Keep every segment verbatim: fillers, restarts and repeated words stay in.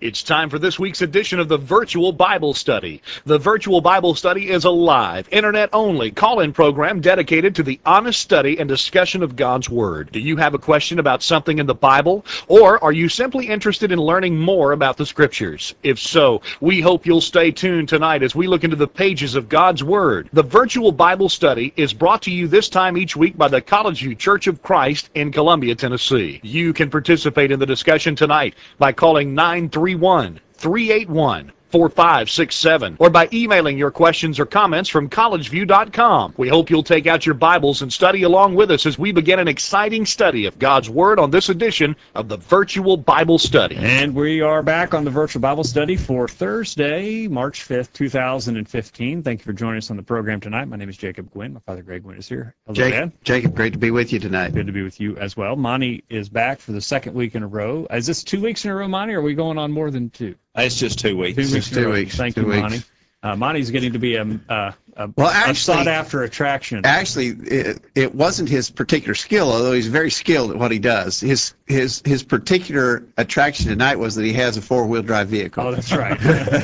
It's time for this week's edition of the Virtual Bible Study. The Virtual Bible Study is a live, internet-only call-in program dedicated to the honest study and discussion of God's Word. Do you have a question about something in the Bible, or are you simply interested in learning more about the Scriptures? If so, we hope you'll stay tuned tonight as we look into the pages of God's Word. The Virtual Bible Study is brought to you this time each week by the College View Church of Christ in Columbia, Tennessee. You can participate in the discussion tonight by calling nine three one, three eight one, four five six seven or by emailing your questions or comments from college view dot com. We hope you'll take out your Bibles and study along with us as we begin an exciting study of God's Word on this edition of the Virtual Bible Study. And we are back on the Virtual Bible Study for Thursday, March fifth, two thousand fifteen. Thank you for joining us on the program tonight. My name is Jacob Gwynn. My father, Greg Gwynn, is here. Hello, Jacob, Dad. Jacob, great to be with you tonight. Good to be with you as well. Monty is back for the second week in a row. Is this two weeks in a row, Monty, or are we going on more than two? It's just two weeks. Two weeks. Two weeks. Thank two you, weeks. Monty. Uh, Monty's getting to be a, a, a, well, a actually, sought-after attraction. Actually, it, it wasn't his particular skill, although he's very skilled at what he does. His his his particular attraction tonight was that he has a four-wheel drive vehicle. Oh, that's right.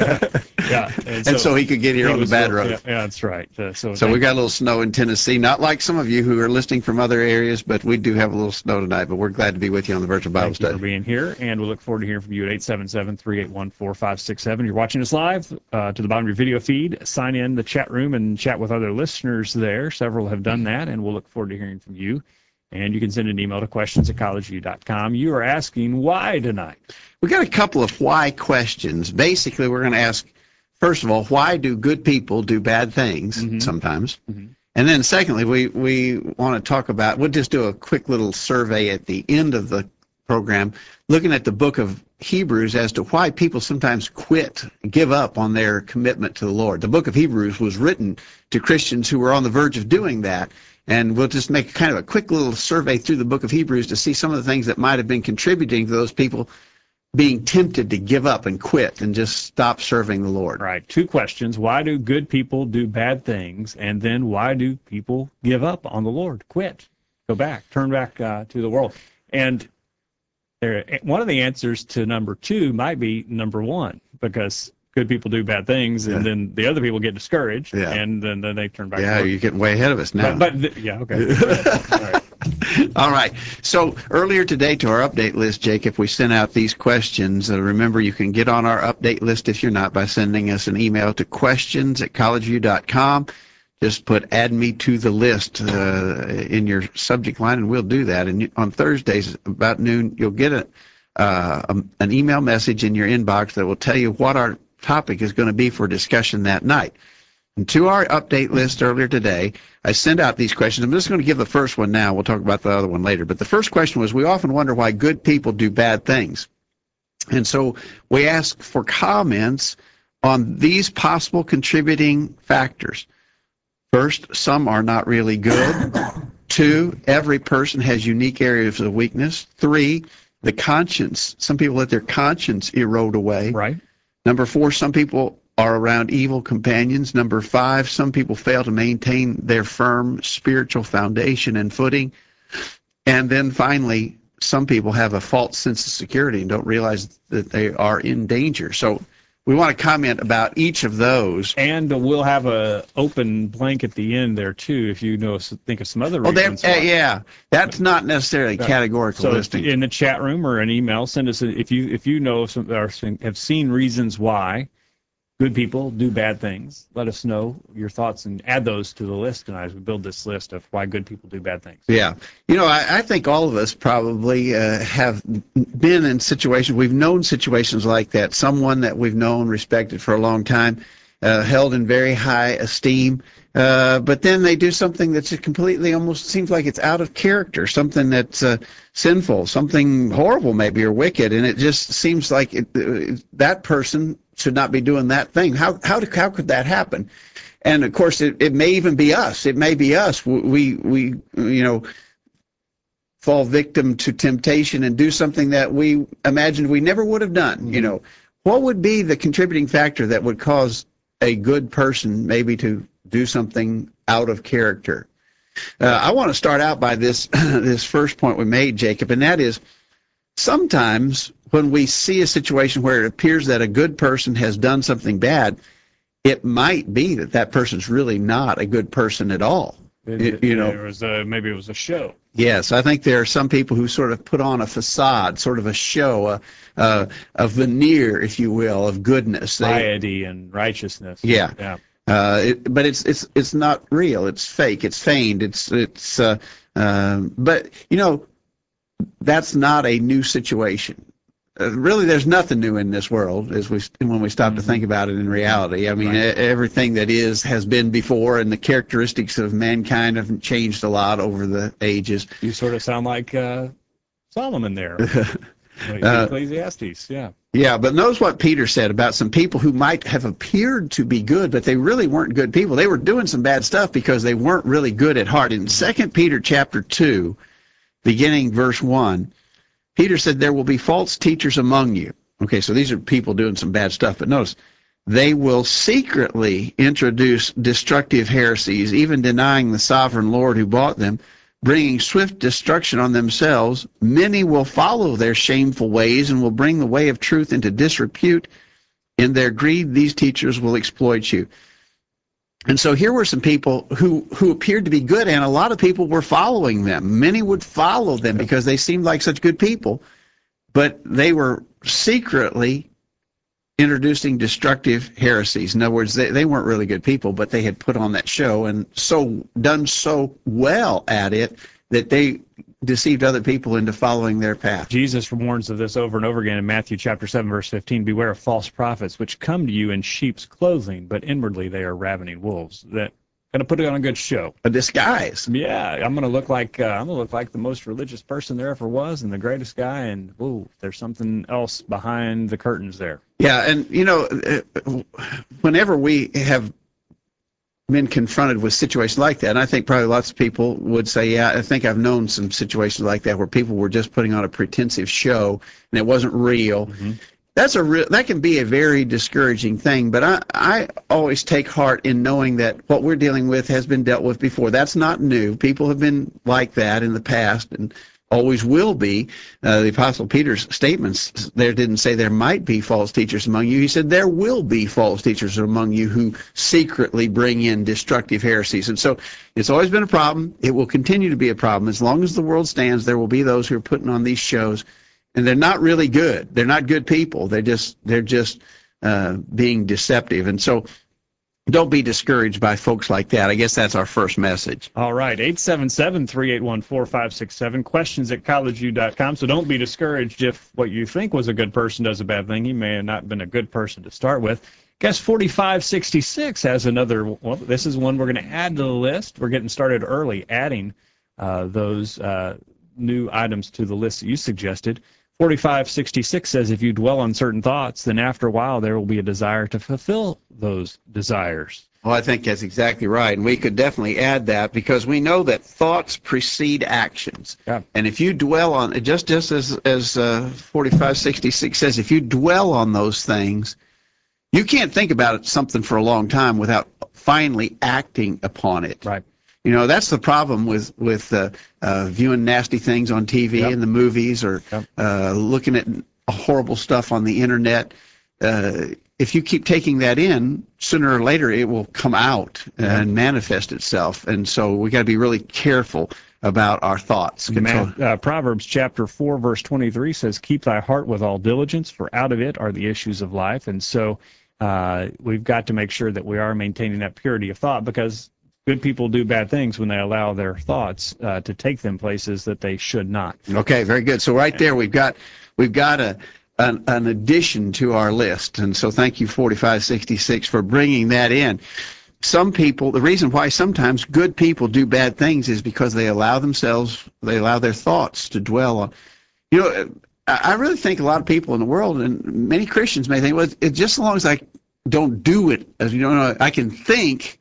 yeah, and, and so, so he could get here he on the bad so, road. Yeah, yeah, that's right. Uh, so so we got a little snow in Tennessee, not like some of you who are listening from other areas, but we do have a little snow tonight. But we're glad to be with you on the Virtual Bible Thank Study. you for being here, and we look forward to hearing from you at eight seven seven, three eight one, four five six seven. You're watching us live uh, to the bottom of your video feed. Sign in the chat room and chat with other listeners there. Several have done that, and we'll look forward to hearing from you. And you can send an email to questions at college view dot com. You are asking why tonight. We got a couple of why questions. Basically, we're going to ask, first of all, why do good people do bad things mm-hmm. sometimes? Mm-hmm. And then secondly, we, we want to talk about, we'll just do a quick little survey at the end of the program, looking at the book of Hebrews as to why people sometimes quit, give up on their commitment to the Lord. The book of Hebrews was written to Christians who were on the verge of doing that, and we'll just make kind of a quick little survey through the book of Hebrews to see some of the things that might have been contributing to those people being tempted to give up and quit and just stop serving the Lord. Right. Two questions. Why do good people do bad things? And then why do people give up on the Lord, quit, go back, turn back uh, to the world? And there, one of the answers to number two might be number one, because good people do bad things, and yeah. then the other people get discouraged, yeah. and then, then they turn back. Yeah, you're getting way ahead of us now. But, but yeah, okay. All right. All right. So earlier today to our update list, Jacob, we sent out these questions. Uh, remember, you can get on our update list if you're not by sending us an email to questions at college view dot com. Just put add me to the list uh, in your subject line, and we'll do that. And on Thursdays about noon, you'll get a, uh, a, an email message in your inbox that will tell you what our topic is going to be for discussion that night. And to our update list earlier today, I sent out these questions. I'm just going to give the first one now. We'll talk about the other one later. But the first question was, we often wonder why good people do bad things. And so we ask for comments on these possible contributing factors. First, some are not really good. Two, every person has unique areas of weakness. Three, the conscience. Some people let their conscience erode away. Right. Number four, some people are around evil companions. Number five, some people fail to maintain their firm spiritual foundation and footing. And then finally, some people have a false sense of security and don't realize that they are in danger. So we want to comment about each of those. And we'll have a open blank at the end there, too, if you know, think of some other reasons. Oh, uh, yeah. That's not necessarily uh, categorical so listing. In the chat room or an email, send us, a, if you if you know some, or have seen reasons why good people do bad things, let us know your thoughts and add those to the list tonight as we build this list of why good people do bad things. Yeah. You know, I, I think all of us probably uh, have been in situations, we've known situations like that, someone that we've known, respected for a long time, uh, held in very high esteem, uh, but then they do something that's completely, almost seems like it's out of character, something that's uh, sinful, something horrible maybe, or wicked, and it just seems like it, uh, that person should not be doing that thing. How how how could that happen? And of course, it, it may even be us. It may be us. We we you know fall victim to temptation and do something that we imagined we never would have done. Mm-hmm. You know, what would be the contributing factor that would cause a good person maybe to do something out of character? Uh, I want to start out by this this first point we made, Jacob, and that is, sometimes when we see a situation where it appears that a good person has done something bad, it might be that that person's really not a good person at all. It, you know, there was a, maybe it was a show. Yes, I think there are some people who sort of put on a facade, sort of a show, a, a, a veneer, if you will, of goodness. They, Piety and righteousness. Yeah. Yeah. Uh, it, but it's it's it's not real. It's fake. It's feigned. It's it's. Uh, uh, but you know, that's not a new situation. Uh, really, there's nothing new in this world as we when we stop to think about it in reality. I mean, Right. e- everything that is has been before, and the characteristics of mankind have changed a lot over the ages. You sort of sound like uh, Solomon there. Uh, Ecclesiastes, yeah. Yeah, but notice what Peter said about some people who might have appeared to be good, but they really weren't good people. They were doing some bad stuff because they weren't really good at heart. In Second Peter chapter two, beginning verse one, Peter said, there will be false teachers among you. Okay, so these are people doing some bad stuff, but notice, they will secretly introduce destructive heresies, even denying the sovereign Lord who bought them, bringing swift destruction on themselves. Many will follow their shameful ways and will bring the way of truth into disrepute. In their greed, these teachers will exploit you. And so here were some people who, who appeared to be good, and a lot of people were following them. Many would follow them because they seemed like such good people, but they were secretly introducing destructive heresies. In other words, they, they weren't really good people, but they had put on that show and so done so well at it that they deceived other people into following their path. Jesus warns of this over and over again in Matthew chapter seven, verse fifteen. Beware of false prophets, which come to you in sheep's clothing, but inwardly they are ravening wolves. That going to put it on a good show. A disguise. Yeah, I'm going to look like uh, I'm going to look like the most religious person there ever was, and the greatest guy. And ooh, there's something else behind the curtains there. Yeah, and you know, whenever we have been confronted with situations like that, and I think probably lots of people would say, yeah, I think I've known some situations like that where people were just putting on a pretensive show and it wasn't real. Mm-hmm. That's a real, that can be a very discouraging thing, but I, I always take heart in knowing that what we're dealing with has been dealt with before. That's not new. People have been like that in the past and always will be. Uh, the Apostle Peter's statements there didn't say there might be false teachers among you. He said there will be false teachers among you who secretly bring in destructive heresies. And so it's always been a problem. It will continue to be a problem. As long as the world stands, there will be those who are putting on these shows, and they're not really good. They're not good people. They're just, they're just uh, being deceptive. And so don't be discouraged by folks like that. I guess that's our first message. All right, eight seven seven, three eight one, four five six seven, questions at college u dot com. So don't be discouraged if what you think was a good person does a bad thing. He may have not been a good person to start with. Guess forty-five sixty-six has another, well, this is one we're going to add to the list. We're getting started early, adding uh, those uh, new items to the list that you suggested. forty-five sixty-six says, if you dwell on certain thoughts, then after a while there will be a desire to fulfill those desires. Well, I think that's exactly right. And we could definitely add that because we know that thoughts precede actions. Yeah. And if you dwell on, just, just as, as uh, forty-five sixty-six says, if you dwell on those things, you can't think about it, something for a long time without finally acting upon it. Right. You know, that's the problem with, with uh, uh, viewing nasty things on T V Yep. and the movies or Yep. uh, looking at horrible stuff on the internet. Uh, if you keep taking that in, sooner or later it will come out and manifest itself. And so we got to be really careful about our thoughts. Man, uh, Proverbs chapter four, verse twenty-three says, keep thy heart with all diligence, for out of it are the issues of life. And so uh, we've got to make sure that we are maintaining that purity of thought, because good people do bad things when they allow their thoughts uh, to take them places that they should not. Okay, very good. So right there we've got we've got a an, an addition to our list, and so thank you forty-five sixty-six for bringing that in. Some people, the reason why sometimes good people do bad things is because they allow themselves, they allow their thoughts to dwell on. You know, I really think a lot of people in the world, and many Christians may think, well, it's just as long as I don't do it, as you know, I can think.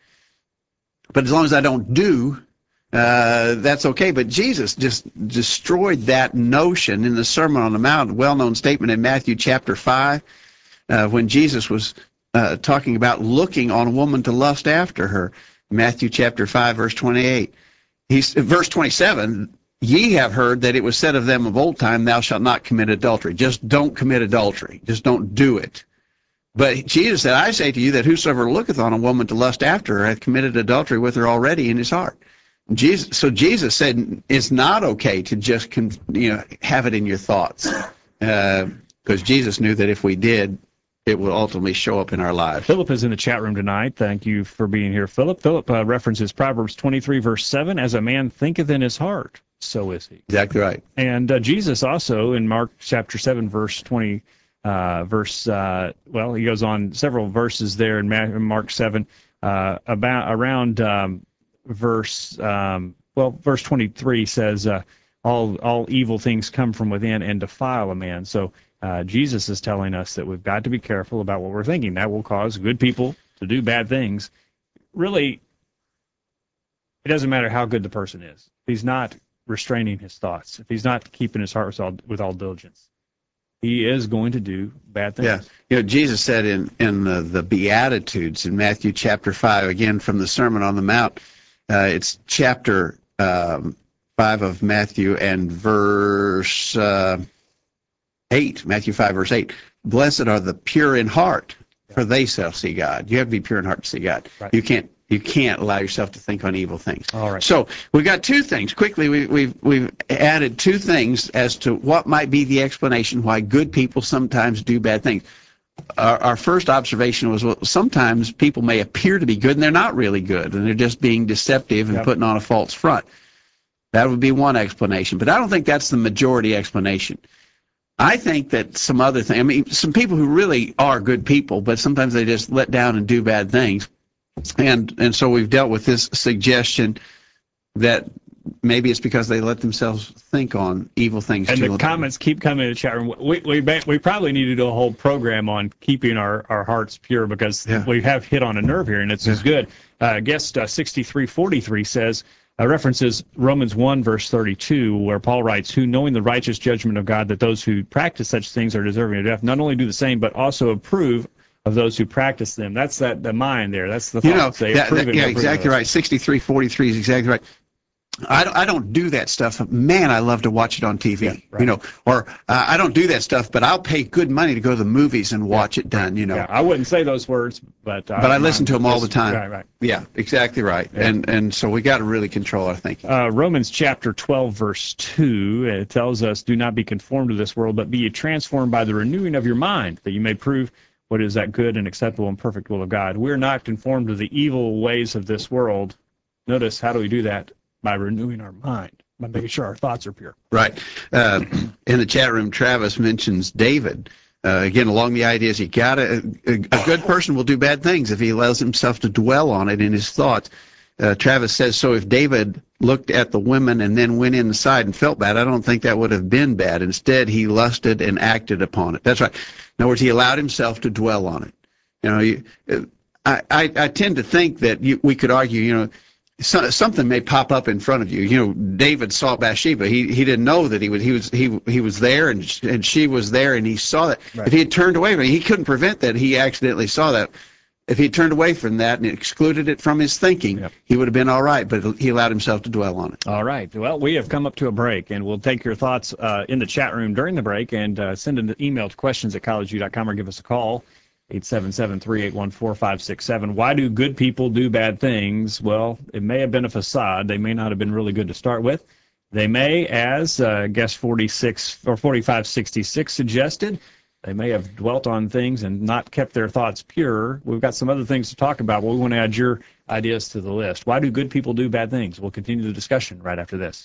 But as long as I don't do, uh, that's okay. But Jesus just destroyed that notion in the Sermon on the Mount, a well-known statement in Matthew chapter five, uh, when Jesus was uh, talking about looking on a woman to lust after her. Matthew chapter five, verse twenty-eight. He's, verse twenty-seven, ye have heard that it was said of them of old time, thou shalt not commit adultery. Just don't commit adultery. Just don't do it. But Jesus said, I say to you that whosoever looketh on a woman to lust after her hath committed adultery with her already in his heart. Jesus, so Jesus said it's not okay to just con, you know have it in your thoughts, because uh, Jesus knew that if we did, it will ultimately show up in our lives. Philip is in the chat room tonight. Thank you for being here, Philip. Philip uh, references Proverbs twenty-three, verse seven, as a man thinketh in his heart, so is he. Exactly right. And uh, Jesus also in Mark chapter seven, verse twenty, uh, verse, uh, well, he goes on several verses there in Mark seven, uh, about around um, verse, um, well, verse twenty-three says, uh, all all evil things come from within and defile a man. So uh, Jesus is telling us that we've got to be careful about what we're thinking. That will cause good people to do bad things. Really, it doesn't matter how good the person is. If he's not restraining his thoughts, if he's not keeping his heart with all, with all diligence, he is going to do bad things. Yeah. You know, Jesus said in, in the, the Beatitudes in Matthew chapter five, again from the Sermon on the Mount, uh, it's chapter um, five of Matthew and verse uh, eight, Matthew five, verse eight. Blessed are the pure in heart, for they shall see God. You have to be pure in heart to see God. Right. You can't you can't allow yourself to think on evil things. All right. So we've got two things. Quickly, we, we've we've added two things as to what might be the explanation why good people sometimes do bad things. Our, our first observation was, well, sometimes people may appear to be good and they're not really good, and they're just being deceptive and Yep. putting on a false front. That would be one explanation, but I don't think that's the majority explanation. I think that some other thing, I mean, some people who really are good people, but sometimes they just let down and do bad things. And and so we've dealt with this suggestion that maybe it's because they let themselves think on evil things. And too the long. comments keep coming in the chat room. We we we probably need to do a whole program on keeping our, our hearts pure, because Yeah. we have hit on a nerve here, and it's Yeah. as good. Uh, guest uh, sixty-three forty-three says, uh, references Romans one, verse thirty-two, where Paul writes, who, knowing the righteous judgment of God, that those who practice such things are deserving of death, not only do the same, but also approve of those who practice them. That's that the mind there. That's the You know, thoughts. They that, approve that, and yeah, approve of exactly those. right. sixty-three forty-three is exactly right. I don't, I don't do that stuff. Man, I love to watch it on T V. Yeah, right. You know, or uh, I don't do that stuff, but I'll pay good money to go to the movies and watch it done. You know, Yeah, I wouldn't say those words, but uh, but I listen to them all the listen- time. Right, right. Yeah, exactly right. Yeah. And and so we got to really control our thinking. Uh, Romans chapter twelve, verse two, it tells us, do not be conformed to this world, but be ye transformed by the renewing of your mind, that you may prove what is that good and acceptable and perfect will of God. We're not conformed to the evil ways of this world. Notice, how do we do that? By renewing our mind, by making sure our thoughts are pure. Right. Uh, in the chat room, Travis mentions David. Uh, again, along the ideas, you gotta a, a good person will do bad things if he allows himself to dwell on it in his thoughts. Uh, Travis says, so if David looked at the women and then went inside and felt bad, I don't think that would have been bad. Instead, he lusted and acted upon it. That's right. In other words, he allowed himself to dwell on it. You know, you, I, I, I tend to think that you, we could argue, you know, so, something may pop up in front of you. You know, David saw Bathsheba. He he didn't know that he was he was he he was there, and sh- and she was there, and he saw that. Right. If he had turned away from it, he couldn't prevent that. He accidentally saw that. If he turned away from that and excluded it from his thinking, Yep. he would have been all right. But he allowed himself to dwell on it. All right. Well, we have come up to a break, and we'll take your thoughts uh, in the chat room during the break, and uh, send an email to questions at college u dot com or give us a call, eight seven seven, three eight one, four five six seven. Why do good people do bad things? Well, it may have been a facade. They may not have been really good to start with. They may, as uh, guest forty-six or forty-five sixty-six suggested, they may have dwelt on things and not kept their thoughts pure. We've got some other things to talk about, but we want to add your ideas to the list. Why do good people do bad things? We'll continue the discussion right after this.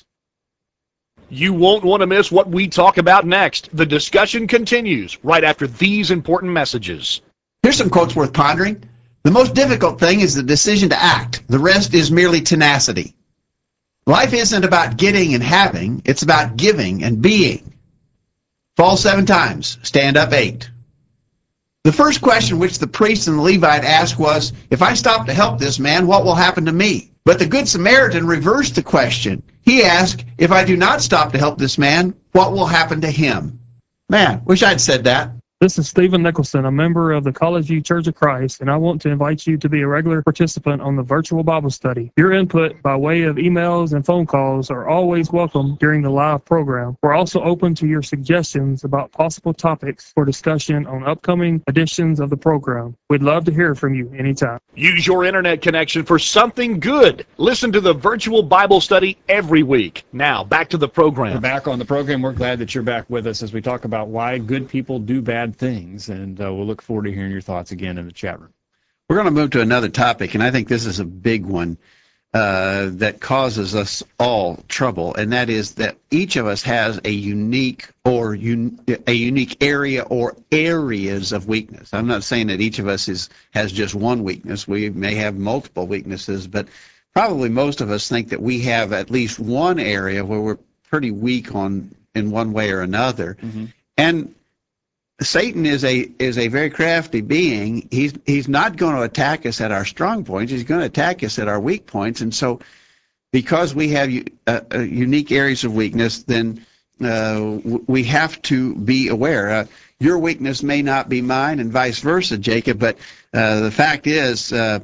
You won't want to miss what we talk about next. The discussion continues right after these important messages. Here's some quotes worth pondering. The most difficult thing is the decision to act. The rest is merely tenacity. Life isn't about getting and having. It's about giving and being. Fall seven times. Stand up eight. The first question which the priest and the Levite asked was, if I stop to help this man, what will happen to me? But the Good Samaritan reversed the question. He asked, if I do not stop to help this man, what will happen to him? Man, wish I'd said that. This is Stephen Nicholson, a member of the College View Church of Christ, and I want to invite you to be a regular participant on the virtual Bible study. Your input by way of emails and phone calls are always welcome during the live program. We're also open to your suggestions about possible topics for discussion on upcoming editions of the program. We'd love to hear from you anytime. Use your internet connection for something good. Listen to the virtual Bible study every week. Now, back to the program. We're back on the program. We're glad that you're back with us as we talk about why good people do bad things, and uh, we'll look forward to hearing your thoughts again in the chat room. We're going to move to another topic, and I think this is a big one uh, that causes us all trouble, and that is that each of us has a unique or un- a unique area or areas of weakness. I'm not saying that each of us is has just one weakness. We may have multiple weaknesses, but probably most of us think that we have at least one area where we're pretty weak on in one way or another. Mm-hmm. And Satan is a is a very crafty being. He's he's not going to attack us at our strong points. He's going to attack us at our weak points. And so, because we have uh, uh, unique areas of weakness, then uh, we have to be aware. Uh, your weakness may not be mine, and vice versa, Jacob. But uh, the fact is, uh,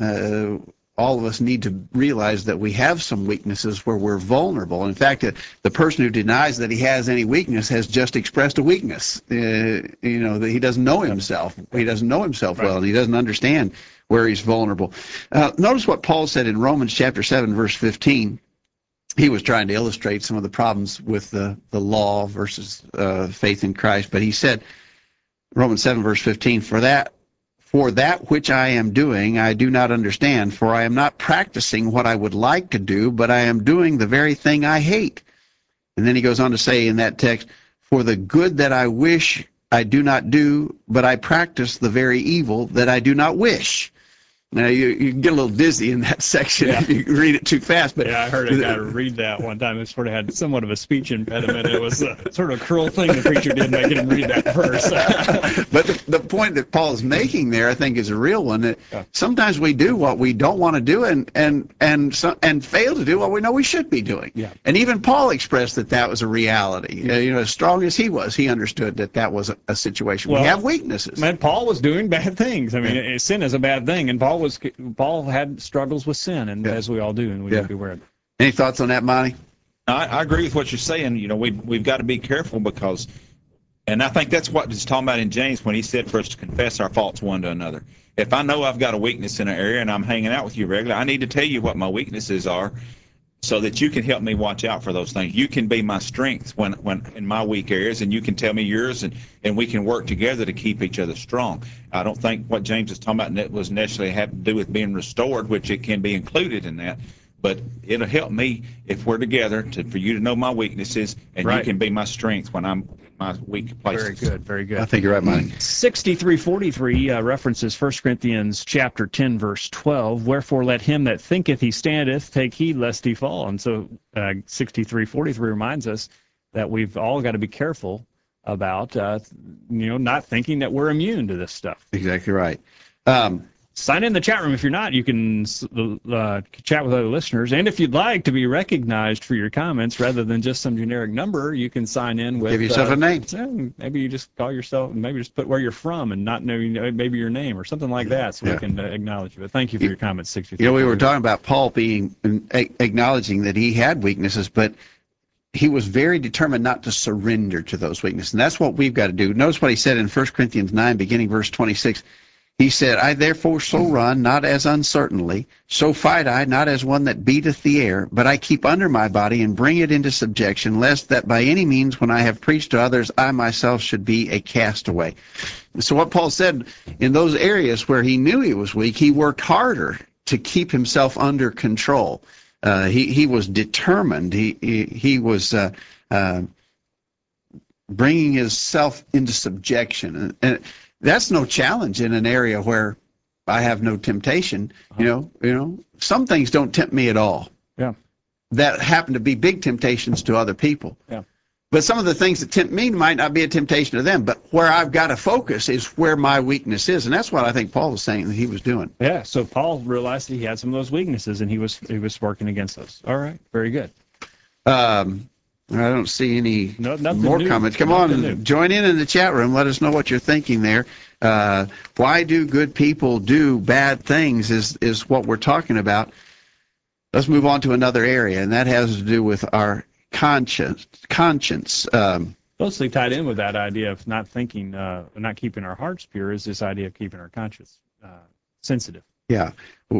uh, all of us need to realize that we have some weaknesses where we're vulnerable. In fact, uh, the person who denies that he has any weakness has just expressed a weakness. Uh, you know, that he doesn't know himself. He doesn't know himself well, and he doesn't understand where he's vulnerable. Uh, notice what Paul said in Romans chapter seven, verse fifteen. He was trying to illustrate some of the problems with the, the law versus uh, faith in Christ. But he said, Romans seven, verse fifteen, for that For that which I am doing, I do not understand, for I am not practicing what I would like to do, but I am doing the very thing I hate. And then he goes on to say in that text, for the good that I wish I do not do, but I practice the very evil that I do not wish. Now, you, you can get a little dizzy in that section yeah. if you read it too fast. But yeah, I heard a guy read that one time. It sort of had somewhat of a speech impediment. It was a sort of a cruel thing the preacher did, making him read that verse. But the, the point that Paul is making there, I think, is a real one. That yeah. sometimes we do what we don't want to do, and and and so, and fail to do what we know we should be doing. Yeah. And even Paul expressed that that was a reality. Yeah. Uh, you know, as strong as he was, he understood that that was a, a situation. Well, we have weaknesses. Man, Paul was doing bad things. I mean, yeah. sin is a bad thing, and Paul was Paul had struggles with sin, and yeah. as we all do, and we yeah. need to be aware of it. Any thoughts on that, Monty? I, I agree with what you're saying. You know, we we've got to be careful because, and I think that's what he's talking about in James when he said for us to confess our faults one to another. If I know I've got a weakness in an area and I'm hanging out with you regularly, I need to tell you what my weaknesses are, so that you can help me watch out for those things. You can be my strength when, when in my weak areas, and you can tell me yours, and, and we can work together to keep each other strong. I don't think what James is talking about was necessarily have to do with being restored, which it can be included in that. But it'll help me if we're together to for you to know my weaknesses, and right. you can be my strength when I'm in my weak places. Very good, very good. I think you're right, Monty. sixty-three forty-three uh, references First Corinthians chapter ten, verse twelve. Wherefore let him that thinketh he standeth take heed lest he fall. And so uh, sixty-three forty-three reminds us that we've all got to be careful about, uh, you know, not thinking that we're immune to this stuff. Exactly right. Um, Sign in the chat room if you're not. You can uh, chat with other listeners. And if you'd like to be recognized for your comments rather than just some generic number, you can sign in with... Give yourself uh, a name. Maybe you just call yourself, maybe just put where you're from and not know maybe your name or something like that, so yeah. we can uh, acknowledge you. But thank you for your comments, sixty-three. You know, we were talking about Paul being acknowledging that he had weaknesses, but he was very determined not to surrender to those weaknesses. And that's what we've got to do. Notice what he said in First Corinthians nine, beginning verse twenty-six. He said, I therefore so run, not as uncertainly, so fight I, not as one that beateth the air, but I keep under my body and bring it into subjection, lest that by any means when I have preached to others, I myself should be a castaway. So what Paul said, in those areas where he knew he was weak, he worked harder to keep himself under control. Uh, he, he was determined. He, he, he was uh, uh, bringing himself into subjection. And, and that's no challenge in an area where I have no temptation. You know, you know, some things don't tempt me at all. Yeah. That happen to be big temptations to other people. Yeah. But some of the things that tempt me might not be a temptation to them. But where I've got to focus is where my weakness is, and that's what I think Paul was saying that he was doing. Yeah. So Paul realized that he had some of those weaknesses, and he was he was working against those. All right. Very good. Um, I don't see any No, nothing more new. comments. Come Nothing on, new. join in in the chat room. Let us know what you're thinking there. Uh, why do good people do bad things is, is what we're talking about. Let's move on to another area, and that has to do with our conscience. conscience. Um, Closely tied in with that idea of not thinking, uh, not keeping our hearts pure is this idea of keeping our conscience uh, sensitive. yeah.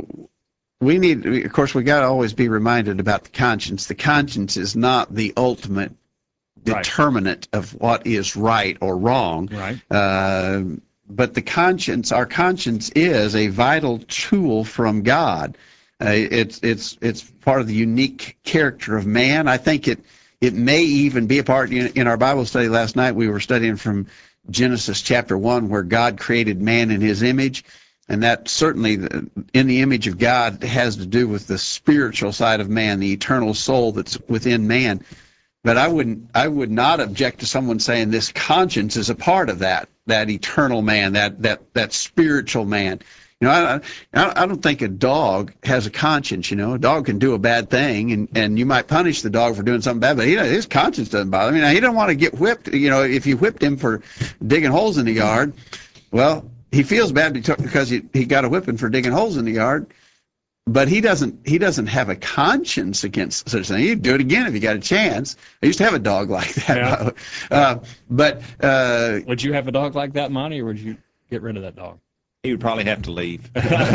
We need, of course, we got to always be reminded about the conscience. The conscience is not the ultimate Right. determinant of what is right or wrong. Right. Uh, but the conscience, our conscience is a vital tool from God. Uh, it's it's it's part of the unique character of man. I think it it may even be a part in, in our Bible study last night. We were studying from Genesis chapter one, where God created man in His image. And that certainly, in the image of God, has to do with the spiritual side of man, the eternal soul that's within man. But I wouldn't, I would not object to someone saying this conscience is a part of that, that eternal man, that that that spiritual man. You know, I, I don't think a dog has a conscience. You know, a dog can do a bad thing, and, and you might punish the dog for doing something bad, but he, his conscience doesn't bother him. I mean, he doesn't want to get whipped. You know, if you whipped him for digging holes in the yard, well, he feels bad because he, he got a whipping for digging holes in the yard, but he doesn't he doesn't have a conscience against such a thing. He'd do it again if he got a chance. I used to have a dog like that. Yeah. Uh, but uh, Would you have a dog like that, Monty, or would you get rid of that dog? He would probably have to leave.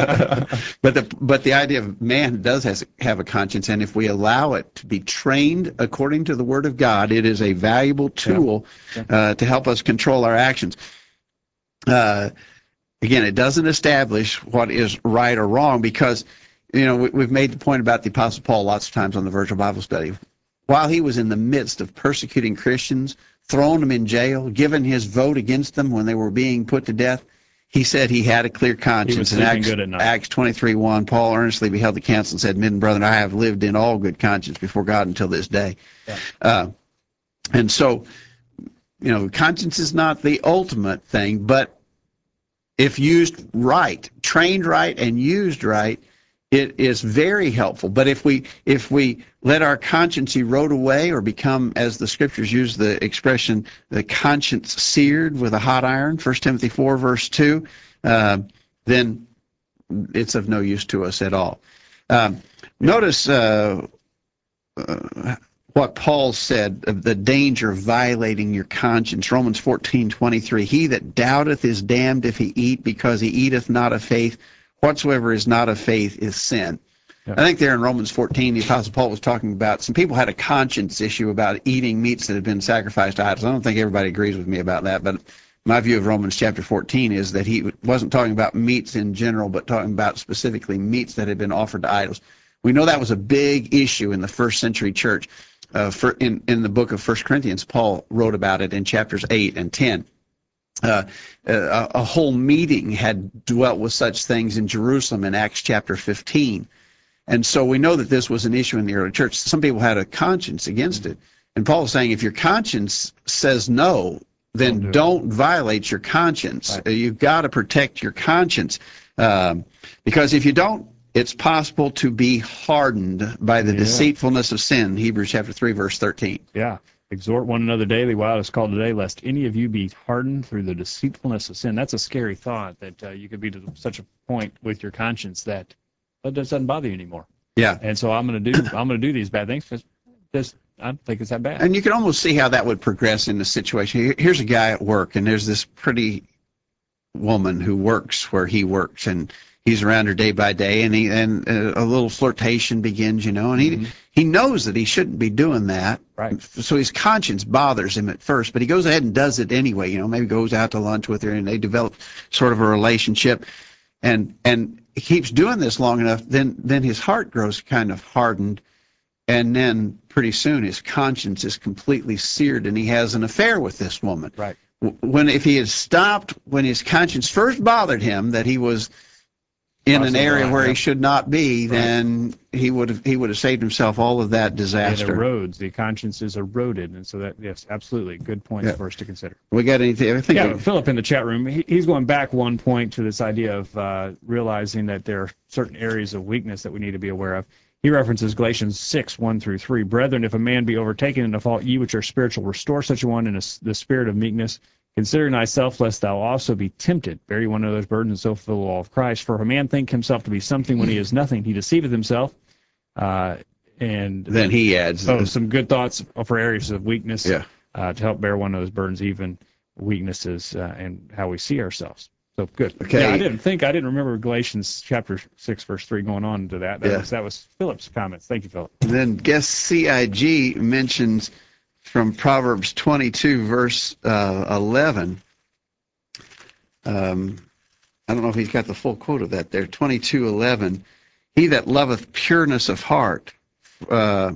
but the but the idea of man does has, have a conscience, and if we allow it to be trained according to the Word of God, it is a valuable tool Yeah. Yeah. Uh, to help us control our actions. Uh, Again, it doesn't establish what is right or wrong because, you know, we, we've made the point about the Apostle Paul lots of times on the Virtual Bible Study. While he was in the midst of persecuting Christians, throwing them in jail, giving his vote against them when they were being put to death, he said he had a clear conscience. He was in sleeping Acts, good at night. Acts twenty-three one, Paul earnestly beheld the counsel and said, Men and brethren, I have lived in all good conscience before God until this day. Yeah. Uh, and so, you know, conscience is not the ultimate thing, but if used right, trained right, and used right, it is very helpful. But if we if we let our conscience erode away or become, as the scriptures use the expression, the conscience seared with a hot iron, First Timothy four, verse two, uh, then it's of no use to us at all. Um, notice uh, uh, what Paul said of the danger of violating your conscience. Romans fourteen twenty-three, he that doubteth is damned if he eat, because he eateth not of faith. Whatsoever is not of faith is sin. Yeah. I think there in Romans fourteen, the Apostle Paul was talking about some people had a conscience issue about eating meats that had been sacrificed to idols. I don't think everybody agrees with me about that, but my view of Romans chapter fourteen is that he wasn't talking about meats in general, but talking about specifically meats that had been offered to idols. We know that was a big issue in the first century church. Uh, for, in, in the book of First Corinthians, Paul wrote about it in chapters eight and ten. Uh, a, a whole meeting had dwelt with such things in Jerusalem in Acts chapter fifteen. And so we know that this was an issue in the early church. Some people had a conscience against it. And Paul is saying if your conscience says no, then Don't do don't violate your conscience. Right. Uh, You've got to protect your conscience. Um, because if you don't, it's possible to be hardened by the Yeah. deceitfulness of sin. Hebrews chapter three, verse thirteen. Yeah. Exhort one another daily while it is called today, lest any of you be hardened through the deceitfulness of sin. That's a scary thought, that uh, you could be to such a point with your conscience that that doesn't bother you anymore. Yeah. And so I'm going to do I'm going to do these bad things because this I don't think it's that bad. And you can almost see how that would progress in the situation. Here- Here's a guy at work, and there's this pretty woman who works where he works, and he's around her day by day, and he and uh, a little flirtation begins, you know, and he Mhm. he knows that he shouldn't be doing that. Right. So his conscience bothers him at first, but he goes ahead and does it anyway. You know, maybe goes out to lunch with her, and they develop sort of a relationship, and and he keeps doing this long enough. Then then his heart grows kind of hardened, and then pretty soon his conscience is completely seared, and he has an affair with this woman. Right. W- When if he had stopped when his conscience first bothered him that he was in Crossing an the area line, where yeah. he should not be, Right. then he would have he would have saved himself all of that It disaster. erodes. The conscience is eroded. And so that, yes, absolutely. Good points Yeah. for us to consider. We got anything? I think Yeah, we- Philip in the chat room, he, he's going back one point to this idea of uh, realizing that there are certain areas of weakness that we need to be aware of. He references Galatians six, one through three. Brethren, if a man be overtaken in a fault, ye which are spiritual, restore such a one in a, the spirit of meekness, considering thyself, lest thou also be tempted. Bear ye one another's burdens, and so fulfill the law of Christ. For if a man think himself to be something when he is nothing, he deceiveth himself. Uh, and Then he adds, oh, some good thoughts for areas of weakness yeah. uh, to help bear one of those burdens, even weaknesses uh, and how we see ourselves. So good. Okay. Yeah, I didn't think I didn't remember Galatians chapter six, verse three, going on to that. That Yeah. was that was Philip's comments. Thank you, Philip. Then guest C I G mentions from Proverbs twenty-two, verse uh, eleven. Um, I don't know if he's got the full quote of that there. twenty-two eleven. He that loveth pureness of heart. Uh,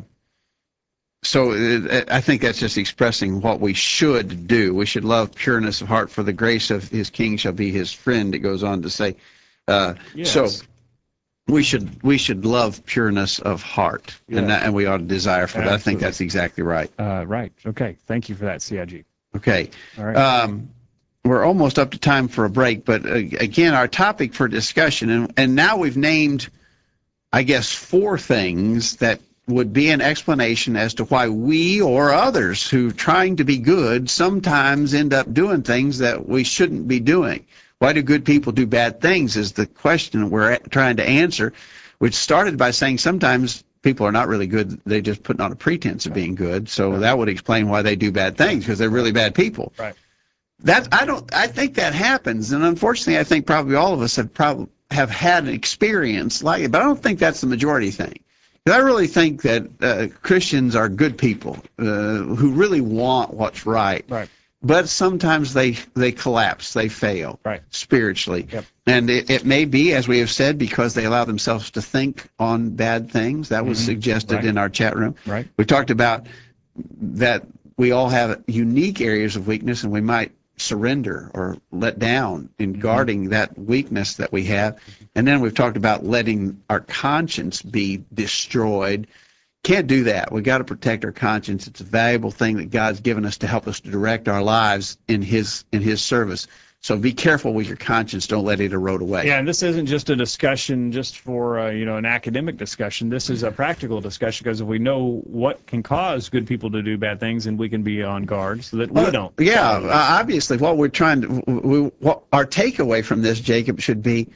so it, I think that's just expressing what we should do. We should love pureness of heart, for the grace of his king shall be his friend. It goes on to say. Uh, Yes. So we should we should love pureness of heart, Yes. and that, and we ought to desire for that. I think Absolutely. that's exactly right. Uh, right. Okay. Thank you for that, C I G. Okay. All right. Um, we're almost up to time for a break, but uh, again, our topic for discussion, and, and now we've named, I guess, four things that would be an explanation as to why we or others who trying to be good sometimes end up doing things that we shouldn't be doing. Why do good people do bad things is the question we're at, trying to answer, which started by saying sometimes people are not really good. They just put on a pretense of being good. So Right. that would explain why they do bad things, because they're really bad people. Right. That I don't. I think that happens, and unfortunately, I think probably all of us have probably have had an experience like it. But I don't think that's the majority thing. 'Cause I really think that uh, Christians are good people uh, who really want what's right. Right. But sometimes they they collapse, they fail Right. spiritually, Yep. and it, it may be, as we have said, because they allow themselves to think on bad things. That was Mhm. suggested Right. in our chat room. Right. We talked about that we all have unique areas of weakness, and we might surrender or let down in Mm-hmm. guarding that weakness that we have. And then we've talked about letting our conscience be destroyed. Can't do that. We've got to protect our conscience. It's a valuable thing that God's given us to help us to direct our lives in His in His service. So be careful with your conscience. Don't let it erode away. Yeah, and this isn't just a discussion just for uh, you know an academic discussion. This is a practical discussion, because if we know what can cause good people to do bad things, and we can be on guard so that we Well, don't. Yeah, uh, obviously, what we're trying to, we, what our takeaway from this, Jacob, should be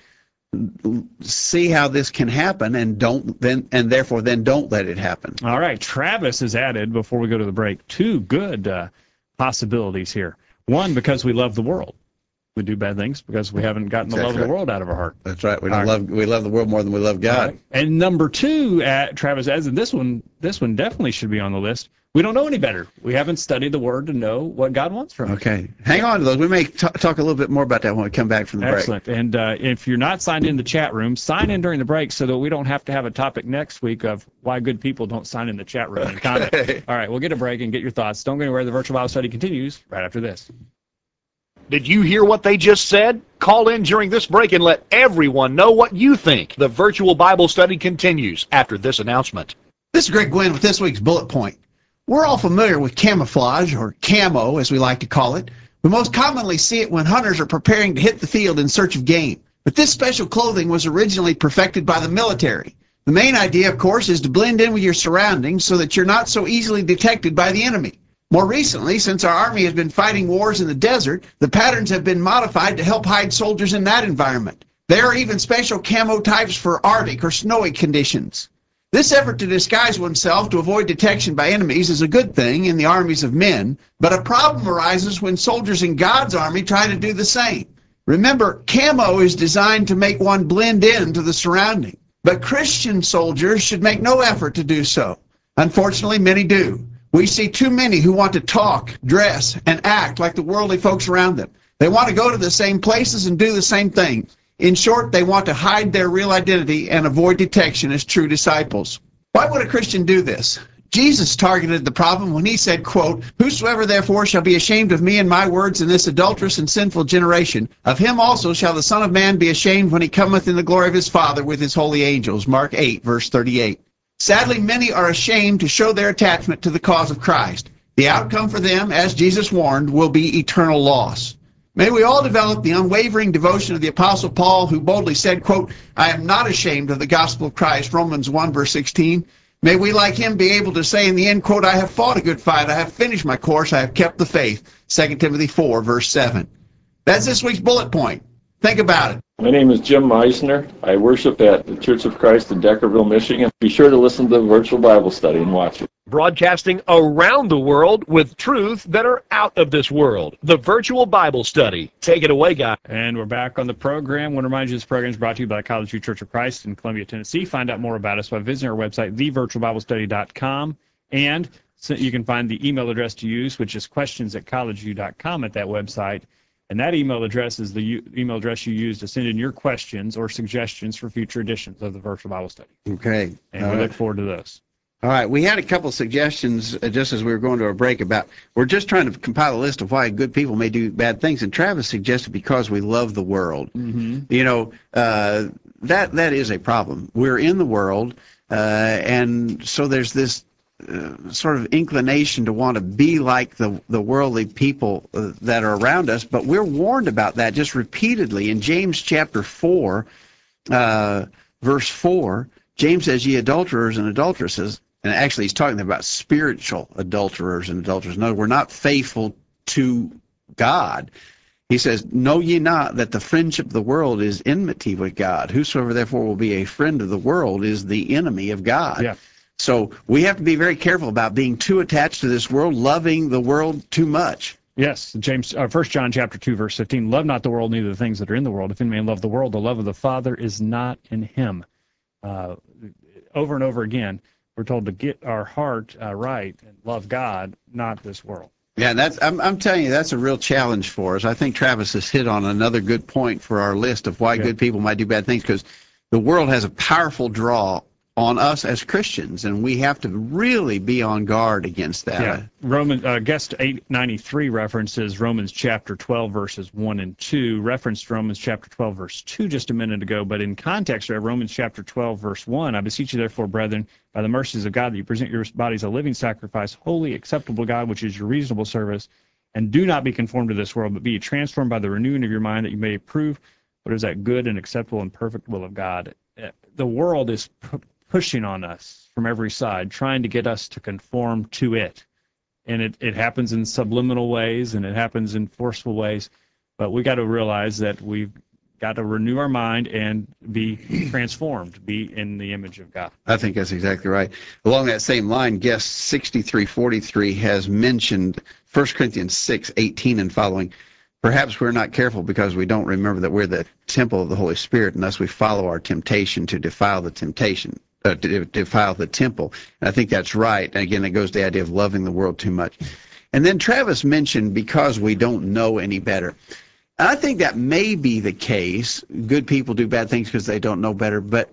see how this can happen, and don't then, and therefore then don't let it happen. All right, Travis has added, before we go to the break, two good uh, possibilities here. One, because we love the world. We do bad things because we haven't gotten the love Exactly. of the world out of our heart. That's right. We don't All right. love we love the world more than we love God. All right. And number two, uh, Travis adds, and this one, this one definitely should be on the list. We don't know any better. We haven't studied the Word to know what God wants from us. Okay, hang on to those. We may t- talk a little bit more about that when we come back from the break. Excellent. And uh, if you're not signed in the chat room, sign in during the break so that we don't have to have a topic next week of why good people don't sign in the chat room and comment. Okay. All right, we'll get a break and get your thoughts. Don't go anywhere. The virtual Bible study continues right after this. Did you hear what they just said? Call in during this break and let everyone know what you think. The virtual Bible study continues after this announcement. This is Greg Gwynn with this week's bullet point. We're all familiar with camouflage, or camo as we like to call it. We most commonly see it when hunters are preparing to hit the field in search of game. But this special clothing was originally perfected by the military. The main idea, of course, is to blend in with your surroundings so that you're not so easily detected by the enemy. More recently, since our Army has been fighting wars in the desert, the patterns have been modified to help hide soldiers in that environment. There are even special camo types for Arctic or snowy conditions. This effort to disguise oneself to avoid detection by enemies is a good thing in the armies of men, but a problem arises when soldiers in God's army try to do the same. Remember, camo is designed to make one blend in to the surrounding, but Christian soldiers should make no effort to do so. Unfortunately, many do. We see too many who want to talk, dress, and act like the worldly folks around them. They want to go to the same places and do the same things. In short, they want to hide their real identity and avoid detection as true disciples. Why would a Christian do this? Jesus targeted the problem when he said, quote, "Whosoever therefore shall be ashamed of me and my words in this adulterous and sinful generation, of him also shall the Son of Man be ashamed when he cometh in the glory of his Father with his holy angels." Mark eight, verse thirty-eight. Sadly, many are ashamed to show their attachment to the cause of Christ. The outcome for them, as Jesus warned, will be eternal loss. May we all develop the unwavering devotion of the Apostle Paul, who boldly said, quote, I am not ashamed of the gospel of Christ, Romans one, verse sixteen. May we, like him, be able to say in the end, quote, I have fought a good fight, I have finished my course, I have kept the faith, Second Timothy four, verse seven. That's this week's bullet point. Think about it. My name is Jim Meisner. I worship at the Church of Christ in Deckerville, Michigan. Be sure to listen to the virtual Bible study and watch it. Broadcasting around the world with truths that are out of this world. The Virtual Bible Study. Take it away, guys. And we're back on the program. I want to remind you this program is brought to you by College View Church of Christ in Columbia, Tennessee. Find out more about us by visiting our website, the virtual bible study dot com. And so you can find the email address to use, which is questions at college view dot com at that website. And that email address is the u- email address you use to send in your questions or suggestions for future editions of the Virtual Bible Study. Okay. And All we right. look forward to those. All right, we had a couple suggestions uh, just as we were going to a break about, we're just trying to compile a list of why good people may do bad things, and Travis suggested because we love the world. Mm-hmm. You know, uh, that that is a problem. We're in the world, uh, and so there's this uh, sort of inclination to want to be like the, the worldly people uh, that are around us, but we're warned about that just repeatedly. In James chapter four, uh, verse four, James says, ye adulterers and adulteresses, and actually he's talking about spiritual adulterers and adulterers. No, we're not faithful to God. He says, know ye not that the friendship of the world is enmity with God? Whosoever therefore will be a friend of the world is the enemy of God. Yeah. So we have to be very careful about being too attached to this world, loving the world too much. Yes, James, uh, First John chapter two, verse fifteen, love not the world, neither the things that are in the world. If any man love the world, the love of the Father is not in him. Uh, over and over again, we're told to get our heart uh, right and love God, not this world. Yeah, that's. I'm, I'm telling you, that's a real challenge for us. I think Travis has hit on another good point for our list of why Yeah. good people might do bad things, because the world has a powerful draw on us as Christians, and we have to really be on guard against that. Yeah, Roman uh, guest eight ninety-three references Romans chapter twelve verses one and two. Referenced Romans chapter twelve verse two just a minute ago, but in context of Romans chapter twelve verse one, I beseech you therefore, brethren, by the mercies of God, that you present your bodies a living sacrifice, holy, acceptable to God, which is your reasonable service, and do not be conformed to this world, but be transformed by the renewing of your mind, that you may approve what is that good and acceptable and perfect will of God. The world is pu- pushing on us from every side, trying to get us to conform to it. And it, it happens in subliminal ways, and it happens in forceful ways. But we got to realize that we've got to renew our mind and be transformed, be in the image of God. I think that's exactly right. Along that same line, guest sixty-three forty-three has mentioned First Corinthians six eighteen and following. Perhaps we're not careful because we don't remember that we're the temple of the Holy Spirit, and thus we follow our temptation to defile the temptation. Uh, to defile the temple. And I think that's right. And again, it goes to the idea of loving the world too much. And then Travis mentioned because we don't know any better. And I think that may be the case. Good people do bad things because they don't know better. But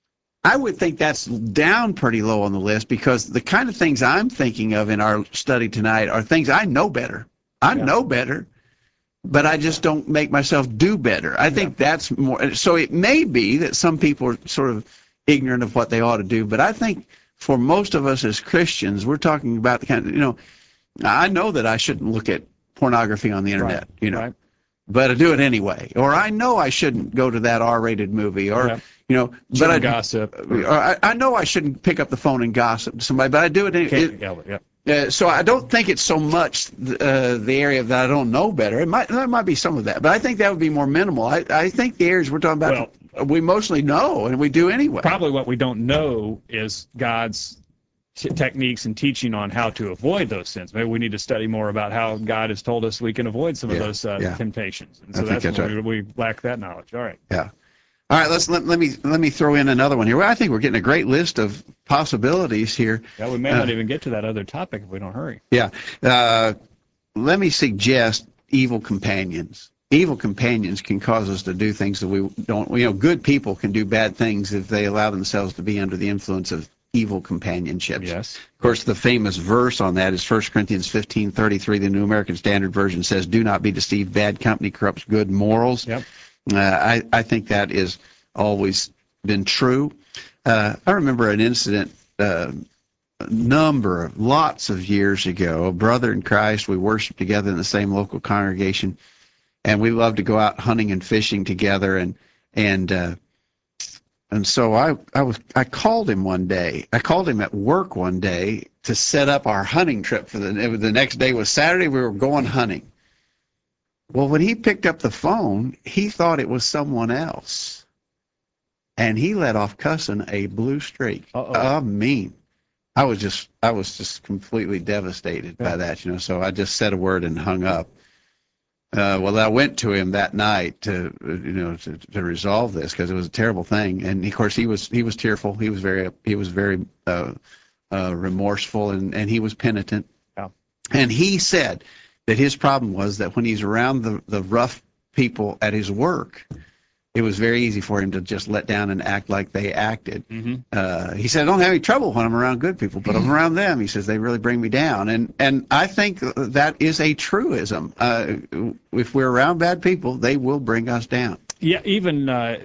I would think that's down pretty low on the list, because the kind of things I'm thinking of in our study tonight are things I know better. I Yeah. know better, but I just don't make myself do better. I think that's more. So it may be that some people are sort of ignorant of what they ought to do, but I think for most of us as Christians, we're talking about the kind of, you know, I know that I shouldn't look at pornography on the internet, Right, you know, right. but I do it anyway. Or I know I shouldn't go to that R-rated movie, or, Yeah. you know, but Shouldn't I, gossip. or I, I know I shouldn't pick up the phone and gossip to somebody, but I do it anyway. Can't yell it, yeah. Uh, so I don't think it's so much uh, the area that I don't know better. It might there might be some of that, but I think that would be more minimal. I, I think the areas we're talking about, Well, we mostly know, and we do anyway. Probably what we don't know is God's t- techniques and teaching on how to avoid those sins. Maybe we need to study more about how God has told us we can avoid some Yeah, of those uh, yeah. temptations. And I so think that's, that's where we, we lack that knowledge. All right. Yeah. All right. Let's let, let me let me throw in another one here. Well, I think we're getting a great list of possibilities here. Yeah, we may Uh, not even get to that other topic if we don't hurry. Yeah. Uh, let me suggest evil companions. Evil companions can cause us to do things that we don't. You know, good people can do bad things if they allow themselves to be under the influence of evil companionships. Yes. Of course, the famous verse on that is First Corinthians fifteen thirty-three. The New American Standard Version says, "Do not be deceived. Bad company corrupts good morals." Yep. Uh, I, I think that is always been true. Uh, I remember an incident uh, a number of, lots of years ago. A brother in Christ, we worshiped together in the same local congregation, and we love to go out hunting and fishing together, and and uh, and so I I was I called him one day. I called him at work one day to set up our hunting trip for the the next day was Saturday. We were going hunting. Well, when he picked up the phone, he thought it was someone else, and he let off cussing a blue streak. Uh-oh. I mean, I was just I was just completely devastated Yeah. by that, you know. So I just said a word and hung up. Uh, well, I went to him that night to, you know, to, to resolve this because it was a terrible thing. And of course, he was he was tearful. He was very he was very uh, uh, remorseful, and, and he was penitent. Yeah. And he said that his problem was that when he's around the the rough people at his work, it was very easy for him to just let down and act like they acted. Mm-hmm. Uh, he said, I don't have any trouble when I'm around good people, but I'm around them. He says, they really bring me down. And and I think that is a truism. Uh, if we're around bad people, they will bring us down. Yeah, even uh,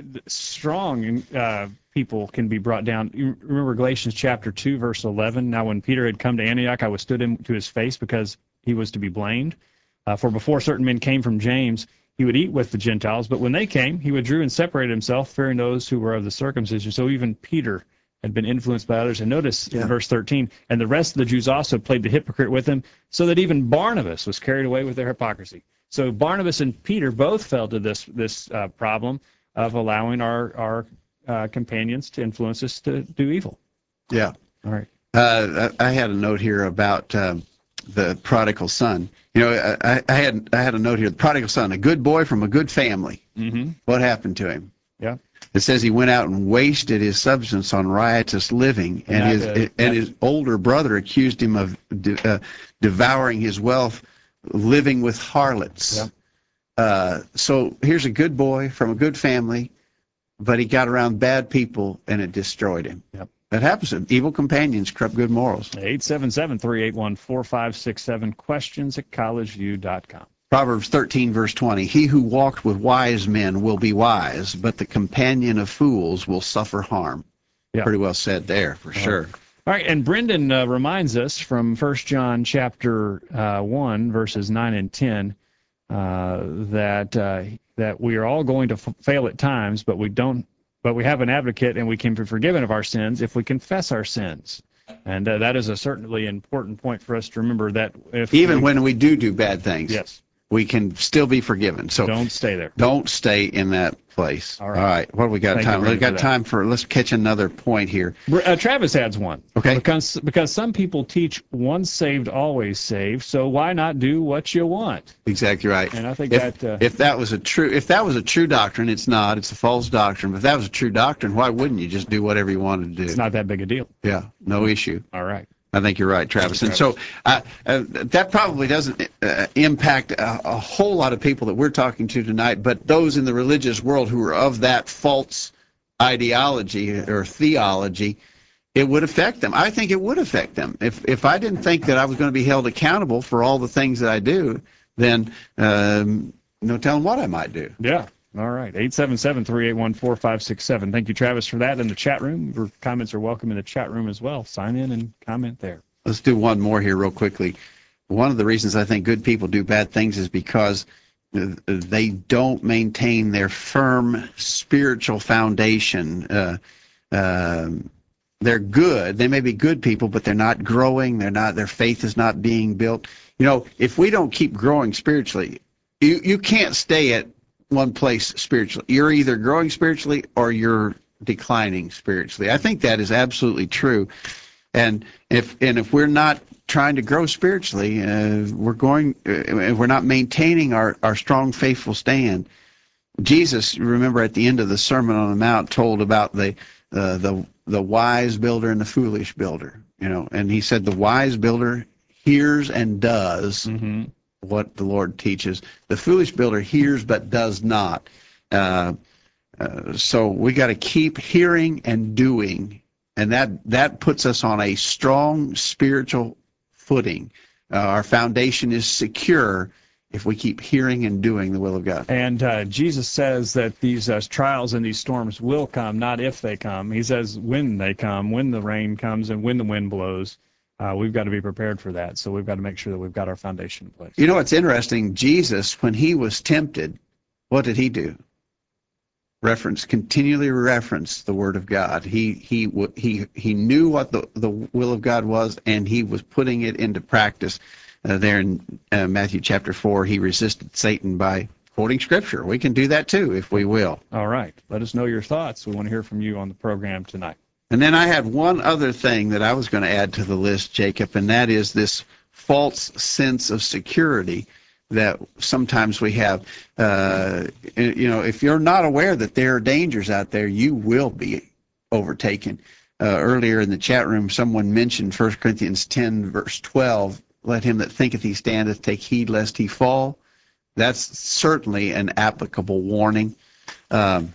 strong uh, people can be brought down. You remember Galatians chapter two, verse eleven? Now when Peter had come to Antioch, I withstood him to his face because he was to be blamed. Uh, for before certain men came from James, he would eat with the Gentiles, but when they came, he withdrew and separated himself, fearing those who were of the circumcision. So even Peter had been influenced by others. And notice Yeah. in verse thirteen, and the rest of the Jews also played the hypocrite with him, so that even Barnabas was carried away with their hypocrisy. So Barnabas and Peter both fell to this this uh, problem of allowing our, our uh, companions to influence us to do evil. Yeah. All right. Uh, I I had a note here about um, the prodigal son. You know, I, I had I had a note here. The prodigal son, a good boy from a good family. Mm-hmm. What happened to him? Yeah. It says he went out and wasted his substance on riotous living, and, And his that, uh, and his older brother accused him of de, uh, devouring his wealth, living with harlots. Yeah. Uh, so here's a good boy from a good family, but he got around bad people, and it destroyed him. Yep. That happens. Evil companions corrupt good morals. eight seven seven, three eight one, four five six seven, questions at collegeview dot com. Proverbs thirteen, verse twenty, he who walked with wise men will be wise, but the companion of fools will suffer harm. Yeah. Pretty well said there, for sure. All right, and Brendan uh, reminds us from First John chapter uh, one, verses nine and ten, uh, that uh, that we are all going to f- fail at times, but we don't. But we have an advocate, and we can be forgiven of our sins if we confess our sins. And uh, that is a certainly important point for us to remember that if Even we, when we do do bad things, yes, we can still be forgiven. So don't stay there. don't stay in that place. All right. All right. What do we got Thank you, time? Brandon, We've got for that. time for, let's catch another point here. Br- Uh, Travis adds one. Okay. Because because some people teach once saved, always saved. So why not do what you want? Exactly right. And I think If, that uh, if that was a true, if that was a true doctrine, it's not. It's a false doctrine. But if that was a true doctrine, why wouldn't you just do whatever you wanted to do? it's not that big a deal. Yeah. No issue. All right. I think you're right, Travis. you, And so uh, uh, that probably doesn't uh, impact a, a whole lot of people that we're talking to tonight, but those in the religious world who are of that false ideology or theology, it would affect them. I think it would affect them. If if I didn't think that I was going to be held accountable for all the things that I do, then um, no telling what I might do. Yeah. All right. eight seven seven, three eight one, four five six seven. Thank you, Travis, for that. In the chat room, your comments are welcome in the chat room as well. Sign in and comment there. Let's do one more here real quickly. One of the reasons I think good people do bad things is because they don't maintain their firm spiritual foundation. Uh, um, they're good. They may be good people, but they're not growing. They're not. Their faith is not being built. You know, if we don't keep growing spiritually, you you can't stay at one place spiritually. You're either growing spiritually or you're declining spiritually. I think that is absolutely true. And if and if we're not trying to grow spiritually, uh, we're going. Uh, we're not maintaining our, our strong, faithful stand. Jesus, remember at the end of the Sermon on the Mount, told about the uh, the the wise builder and the foolish builder. You know, and he said the wise builder hears and does Mm-hmm. what the Lord teaches. The foolish builder hears but does not. Uh, uh, so we got to keep hearing and doing, and that that puts us on a strong spiritual footing. Uh, our foundation is secure if we keep hearing and doing the will of God. And uh, Jesus says that these uh, trials and these storms will come, not if they come. He says when they come, when the rain comes and when the wind blows. uh, we've got to be prepared for that. So we've got to make sure that we've got our foundation in place. You know what's interesting? Jesus, when he was tempted, what did he do? Reference, continually reference the Word of God. He he he he knew what the, the will of God was, and he was putting it into practice. Uh, there in uh, Matthew chapter four, he resisted Satan by quoting Scripture. We can do that too, if we will. All right. Let us know your thoughts. We want to hear from you on the program tonight. And then I had one other thing that I was going to add to the list, Jacob, and that is this false sense of security that sometimes we have. Uh, you know, if you're not aware that there are dangers out there, you will be overtaken. Uh, earlier in the chat room, someone mentioned First Corinthians ten, verse twelve, let him that thinketh he standeth take heed lest he fall. That's certainly an applicable warning. Um,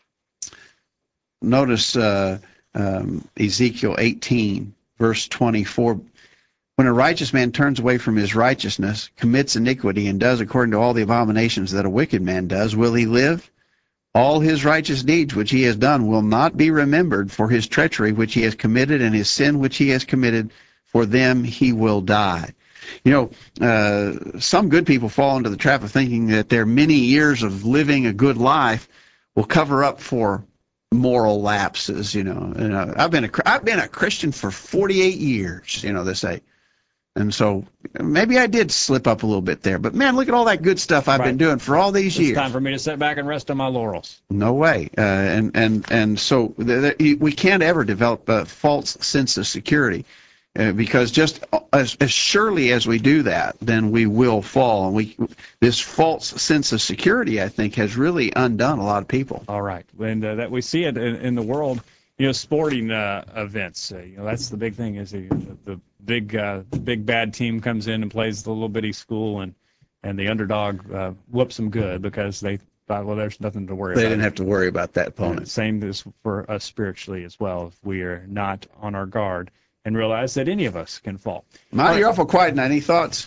notice uh, um, Ezekiel eighteen, verse twenty-four. When a righteous man turns away from his righteousness, commits iniquity, and does according to all the abominations that a wicked man does, will he live? All his righteous deeds which he has done will not be remembered, for his treachery which he has committed and his sin which he has committed, for them he will die. You know, uh, some good people fall into the trap of thinking that their many years of living a good life will cover up for moral lapses. You know, and, uh, I've been a I've been a Christian for forty-eight years. You know, they say. And so maybe I did slip up a little bit there. But, man, look at all that good stuff I've Right. been doing for all these It's years. time for me to sit back and rest on my laurels. No way. Uh, and, and, and so th- th- we can't ever develop a false sense of security uh, because just as, as surely as we do that, then we will fall. And we this false sense of security, I think, has really undone a lot of people. All right. And uh, that we see it in, in the world, you know, sporting uh, events. Uh, you know, that's the big thing is the, the big uh, the big bad team comes in and plays the little bitty school, and and the underdog uh, whoops them good because they thought, well, there's nothing to worry They about. didn't have to worry about that opponent. Same as for us spiritually as well. If we are not on our guard and realize that any of us can fall. Monty, you're awful quiet now. Any thoughts?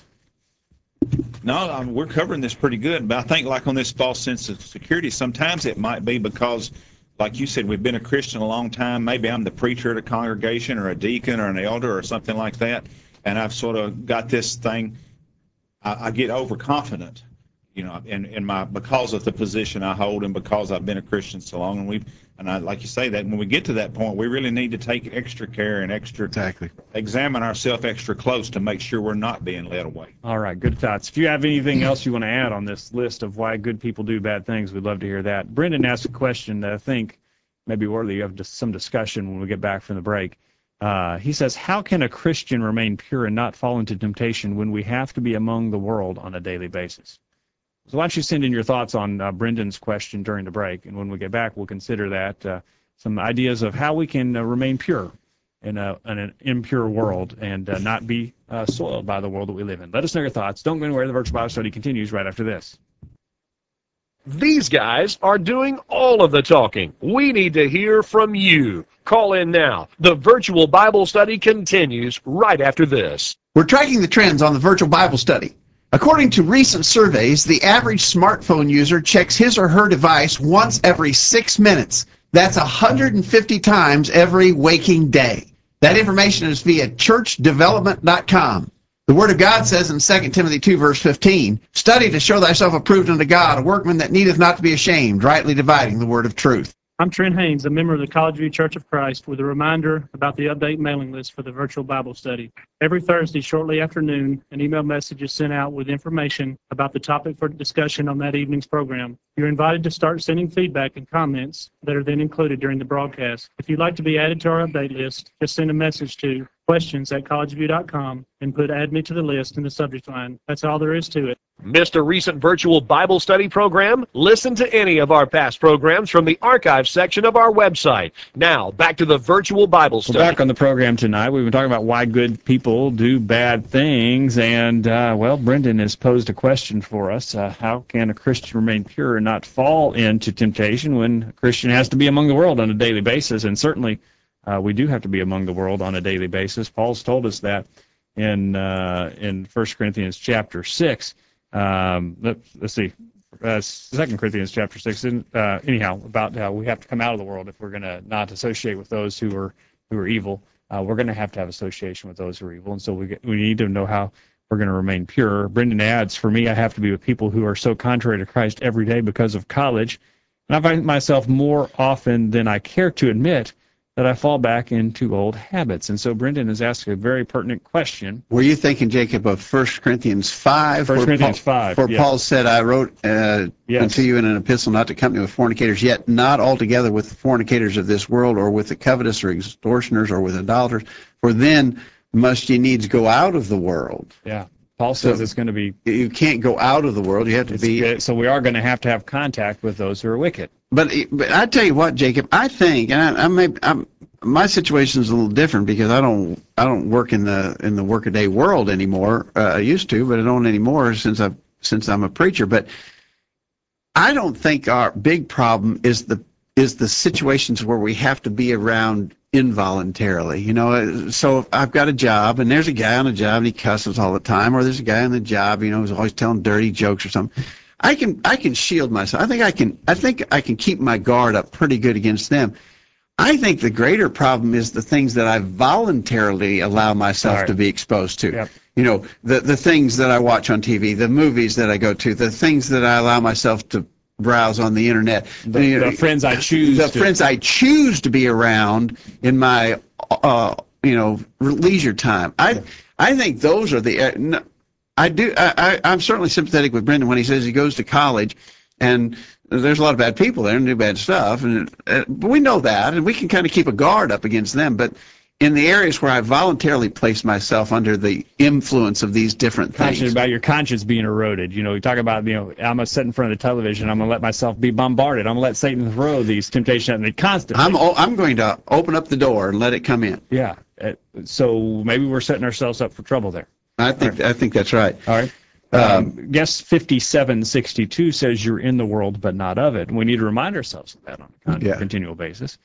No, I mean, we're covering this pretty good, but I think like on this false sense of security, sometimes it might be because, like you said, we've been a Christian a long time. Maybe I'm the preacher at a congregation or a deacon or an elder or something like that, and I've sort of got this thing. I, I get overconfident, you know, in, in my because of the position I hold and because I've been a Christian so long. And we, and I like you say that when we get to that point, we really need to take extra care and extra Exactly. examine ourselves extra close to make sure we're not being led away. All right, good thoughts. If you have anything else you want to add on this list of why good people do bad things, we'd love to hear that. Brendan asked a question that I think may be worthy of just some discussion when we get back from the break. Uh, he says, how can a Christian remain pure and not fall into temptation when we have to be among the world on a daily basis? So why don't you send in your thoughts on uh, Brendan's question during the break, and when we get back, we'll consider that, uh, some ideas of how we can uh, remain pure in, a, in an impure world and uh, not be uh, soiled by the world that we live in. Let us know your thoughts. Don't go anywhere. The Virtual Bible Study continues right after this. These guys are doing all of the talking. We need to hear from you. Call in now. The Virtual Bible Study continues right after this. We're tracking the trends on the Virtual Bible Study. According to recent surveys, the average smartphone user checks his or her device once every six minutes. That's one hundred fifty times every waking day. That information is via church development dot com. The Word of God says in Second Timothy two, verse fifteen, study to show thyself approved unto God, a workman that needeth not to be ashamed, rightly dividing the word of truth. I'm Trent Haynes, a member of the College View Church of Christ, with a reminder about the update mailing list for the virtual Bible study. Every Thursday, shortly after noon, an email message is sent out with information about the topic for discussion on that evening's program. You're invited to start sending feedback and comments that are then included during the broadcast. If you'd like to be added to our update list, just send a message to questions at college view dot com and put add me to the list in the subject line. That's all there is to it. Missed a recent virtual Bible study program? Listen to any of our past programs from the archive section of our website. Now, back to the virtual Bible We're study. back on the program tonight. We've been talking about why good people do bad things, and, uh, well, Brendan has posed a question for us. Uh, how can a Christian remain pure and not fall into temptation when a Christian has to be among the world on a daily basis? And certainly, uh, we do have to be among the world on a daily basis. Paul's told us that in uh, in First Corinthians chapter six. Um, let, let's see, uh, Second Corinthians chapter six. Uh, anyhow, about how we have to come out of the world if we're going to not associate with those who are who are evil. uh, we're going to have to have association with those who are evil. And so we get, we need to know how we're going to remain pure. Brendan adds, for me, I have to be with people who are so contrary to Christ every day because of college. And I find myself more often than I care to admit that I fall back into old habits. And so Brendan is asking a very pertinent question. Were you thinking, Jacob, of First Corinthians five? First Corinthians five, Where yes. Paul said, I wrote uh, Yes. unto you in an epistle not to company with fornicators, yet not altogether with the fornicators of this world, or with the covetous, or extortioners, or with idolaters, for then must ye needs go out of the world. Yeah. Paul says So- it's going to be, You can't go out of the world. You have to be... so we are going to have to have contact with those who are wicked. But, but I tell you what, Jacob, I think, and I, I may, I'm, my situation is a little different because I don't, I don't work in the in the workaday world anymore. Uh, I used to, but I don't anymore since I since I'm a preacher. But I don't think our big problem is the is the situations where we have to be around involuntarily. You know, so if I've got a job and there's a guy on a job and he cusses all the time, or there's a guy on the job, you know, who's always telling dirty jokes or something. I can I can shield myself. I think I can I think I can keep my guard up pretty good against them. I think the greater problem is the things that I voluntarily allow myself Right. to be exposed to. Yep. You know, the the things that I watch on T V, the movies that I go to, the things that I allow myself to browse on the internet. The, You know, the friends I choose the to. friends I choose to be around in my uh, you know, leisure time. I I think those are the uh, no, I do. I, I, I'm certainly sympathetic with Brendan when he says he goes to college, and there's a lot of bad people there and do bad stuff, and uh, but we know that, and we can kind of keep a guard up against them. But in the areas where I voluntarily place myself under the influence of these different Conscious things, about your conscience being eroded. You know, we talk about, you know, I'm going to sit in front of the television. I'm going to let myself be bombarded. I'm going to let Satan throw these temptations at me constantly. I'm o- I'm going to open up the door and let it come in. Yeah. Uh, So maybe we're setting ourselves up for trouble there. I think I think that's right. All right. Um, guess fifty-seven sixty-two says you're in the world but not of it. And we need to remind ourselves of that on a con- Yeah. continual basis.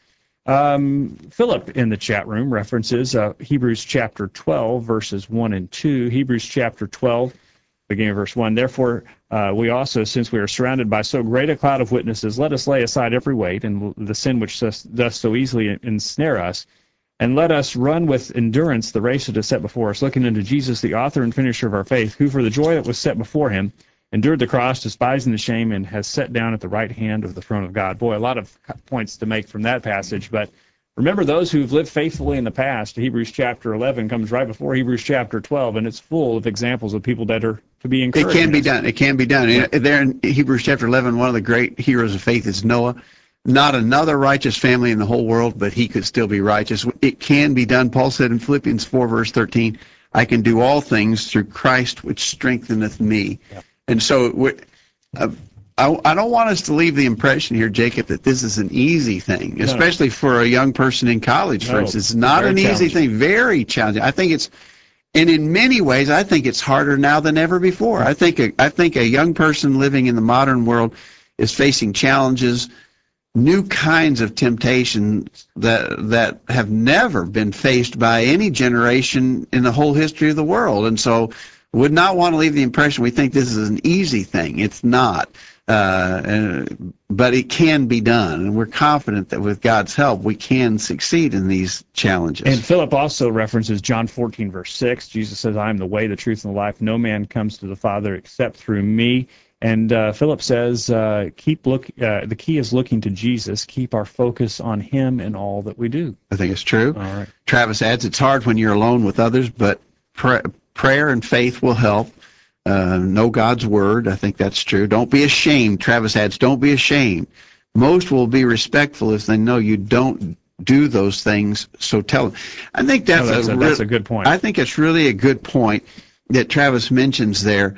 Um, Philip in the chat room references uh, Hebrews chapter twelve, verses one and two. Hebrews chapter twelve, beginning of verse one. Therefore, uh, we also, since we are surrounded by so great a cloud of witnesses, let us lay aside every weight and the sin which does, does so easily ensnare us. And let us run with endurance the race that is set before us, looking unto Jesus, the author and finisher of our faith, who for the joy that was set before him endured the cross, despising the shame, and has sat down at the right hand of the throne of God. Boy, a lot of points to make from that passage, but remember those who've lived faithfully in the past. Hebrews chapter eleven comes right before Hebrews chapter twelve, and it's full of examples of people that are to be encouraged. It can be done. It can be done. And there in Hebrews chapter eleven, one of the great heroes of faith is Noah. Not another righteous family in the whole world, but he could still be righteous. It can be done. Paul said in Philippians four, verse thirteen, I can do all things through Christ, which strengtheneth me. Yeah. And so we're, uh, I, I don't want us to leave the impression here, Jacob, that this is an easy thing, No. especially for a young person in college, for No, instance. It's not very an easy challenging. thing, very challenging. I think it's, and in many ways, I think it's harder now than ever before. I think a, I think a young person living in the modern world is facing challenges, new kinds of temptations that that have never been faced by any generation in the whole history of the world. And so would not want to leave the impression we think this is an easy thing. It's not. Uh, and, but it can be done. And we're confident that with God's help, we can succeed in these challenges. And Philip also references John fourteen, verse six. Jesus says, I am the way, the truth, and the life. No man comes to the Father except through me. And uh, Philip says, uh, "Keep look. Uh, the key is looking to Jesus. Keep our focus on Him in all that we do." I think it's true. All right. Travis adds, it's hard when you're alone with others, but pr- prayer and faith will help. Uh, know God's word. I think that's true. Don't be ashamed. Travis adds, don't be ashamed. Most will be respectful if they know you don't do those things, so tell them. I think that's, No, that's a, a- real- that's a good point. I think it's really a good point that Travis mentions there.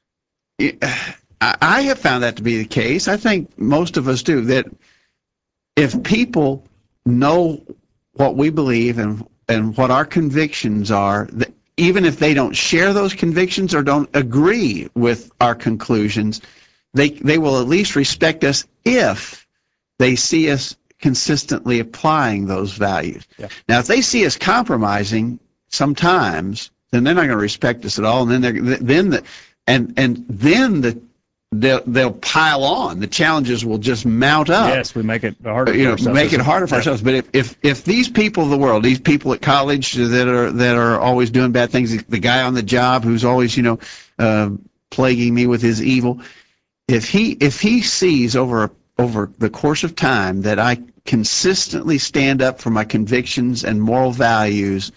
It- I I have found that to be the case. I think most of us do, that if people know what we believe and and what our convictions are, that even if they don't share those convictions or don't agree with our conclusions, they they will at least respect us if they see us consistently applying those values. Yeah. Now, if they see us compromising sometimes, then they're not going to respect us at all, and then they're then the and and then the they'll, they'll pile on. The challenges will just mount up. Yes, we make it harder. You for know, ourselves. make it harder for ourselves. But if, if if these people of the world, these people at college that are that are always doing bad things, the guy on the job who's always you know uh, plaguing me with his evil, if he if he sees over over the course of time that I consistently stand up for my convictions and moral values,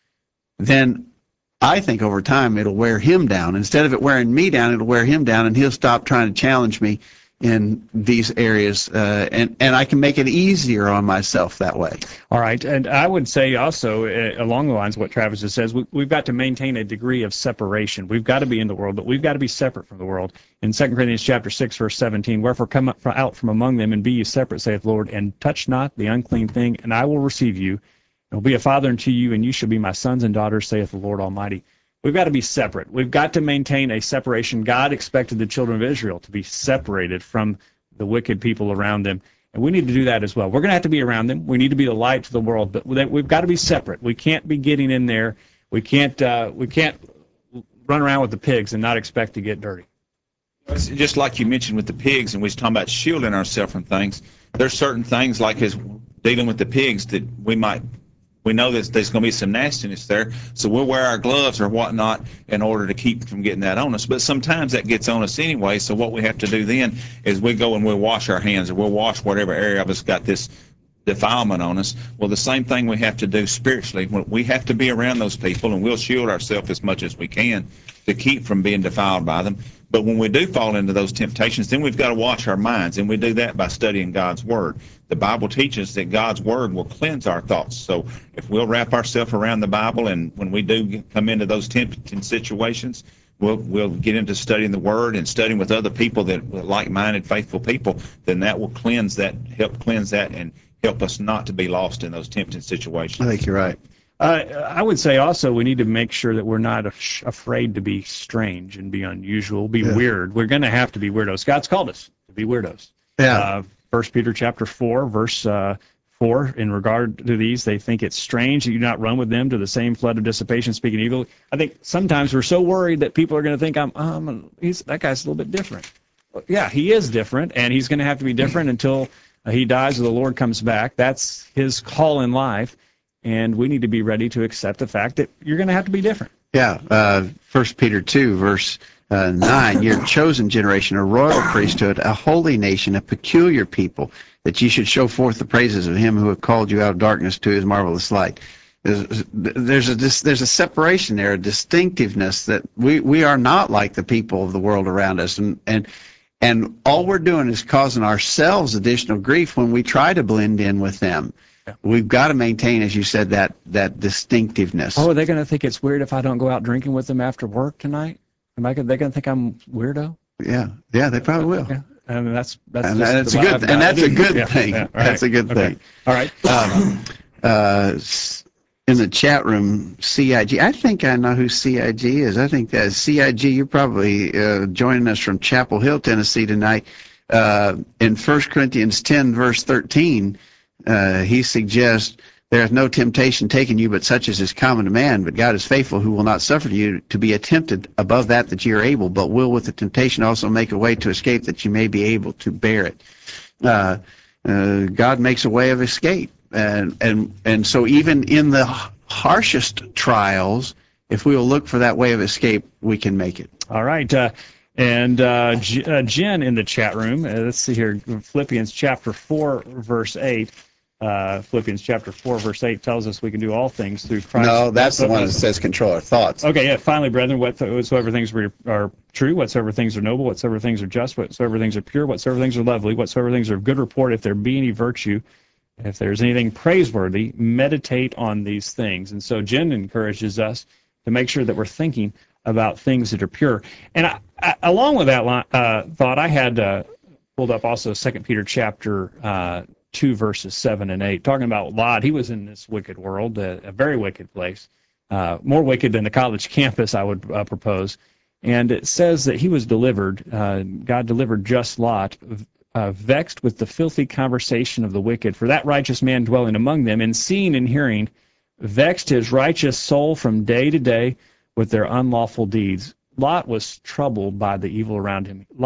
then I think over time it'll wear him down. Instead of it wearing me down, it'll wear him down, and he'll stop trying to challenge me in these areas, uh, and and I can make it easier on myself that way. All right, and I would say also uh, along the lines of what Travis just says, we, we've got to maintain a degree of separation. We've got to be in the world, but we've got to be separate from the world. In Second Corinthians chapter six, verse seventeen, wherefore come up from, out from among them and be ye separate, saith the Lord, and touch not the unclean thing, and I will receive you, and will be a father unto you, and you shall be my sons and daughters, saith the Lord Almighty. We've got to be separate. We've got to maintain a separation. God expected the children of Israel to be separated from the wicked people around them, and we need to do that as well. We're going to have to be around them. We need to be the light to the world, but we've got to be separate. We can't be getting in there. We can't. Uh, we can't run around with the pigs and not expect to get dirty. It's just like you mentioned with the pigs, and we was talking about shielding ourselves from things. There's certain things like as dealing with the pigs that we might. We know that there's going to be some nastiness there, so we'll wear our gloves or whatnot in order to keep from getting that on us. But sometimes that gets on us anyway, so what we have to do then is we go and we'll wash our hands, or we'll wash whatever area of us got this defilement on us. Well, the same thing we have to do spiritually. We have to be around those people, and we'll shield ourselves as much as we can to keep from being defiled by them. But when we do fall into those temptations, then we've got to wash our minds, and we do that by studying God's Word. The Bible teaches that God's Word will cleanse our thoughts. So if we'll wrap ourselves around the Bible, and when we do come into those tempting situations, we'll we'll get into studying the Word and studying with other people that like-minded, faithful people, then that will cleanse that, help cleanse that, and help us not to be lost in those tempting situations. I think you're right. Uh, I would say also we need to make sure that we're not af- afraid to be strange and be unusual, be Yeah. weird. We're going to have to be weirdos. God's called us to be weirdos. Yeah. Uh, First Peter chapter four, verse uh, four, in regard to these, they think it's strange that you not run with them to the same flood of dissipation, speaking evil. I think sometimes we're so worried that people are going to think I'm, um, he's that guy's a little bit different. Well, yeah, he is different, and he's going to have to be different until uh, he dies or the Lord comes back. That's his call in life, and we need to be ready to accept the fact that you're going to have to be different. Yeah. Uh, First Peter two, verse uh, nine. You're a chosen generation, a royal priesthood, a holy nation, a peculiar people, that ye should show forth the praises of him who hath called you out of darkness to his marvelous light. There's, there's a there's a separation there, a distinctiveness that we, we are not like the people of the world around us, and and and all we're doing is causing ourselves additional grief when we try to blend in with them. We've got to maintain, as you said, that that distinctiveness. Oh, are they going to think it's weird if I don't go out drinking with them after work tonight? Am I? They going to think I'm weirdo? Yeah, yeah, they probably will. Yeah, and that's that's And just that's the a way good I've and got that's it. a good Yeah, thing. yeah, all That's right. a good Okay. thing. All right. Um, uh, s- in the chat room, C I G. I think I know who C I G is. I think that's C I G. You're probably uh, joining us from Chapel Hill, Tennessee tonight. Uh, in First Corinthians ten, verse thirteen, uh, he suggests, there is no temptation taken you but such as is common to man, but God is faithful, who will not suffer you to be tempted above that that you are able, but will with the temptation also make a way to escape, that you may be able to bear it. Uh, uh, God makes a way of escape. And, and, and so even in the harshest trials, if we will look for that way of escape, we can make it. All right. Uh, and uh, J- uh, Jen in the chat room, uh, let's see here, Philippians chapter four, verse eight. Uh, Philippians chapter four, verse eight tells us we can do all things through Christ. No, that's the one that says control our thoughts. Okay, yeah. Finally, brethren, whatsoever things are, are true, whatsoever things are noble, whatsoever things are just, whatsoever things are pure, whatsoever things are lovely, whatsoever things are of good report, if there be any virtue, if there's anything praiseworthy, meditate on these things. And so Jen encourages us to make sure that we're thinking about things that are pure. And I, I, along with that uh, thought, I had uh, pulled up also Second Peter chapter uh, two, verses seven and eight, talking about Lot. He was in this wicked world, uh, a very wicked place, uh, more wicked than the college campus, I would uh, propose. And it says that he was delivered, uh, God delivered just Lot, uh, vexed with the filthy conversation of the wicked, for that righteous man dwelling among them, and seeing and hearing, vexed his righteous soul from day to day with their unlawful deeds. Lot was troubled by the evil around him. Lot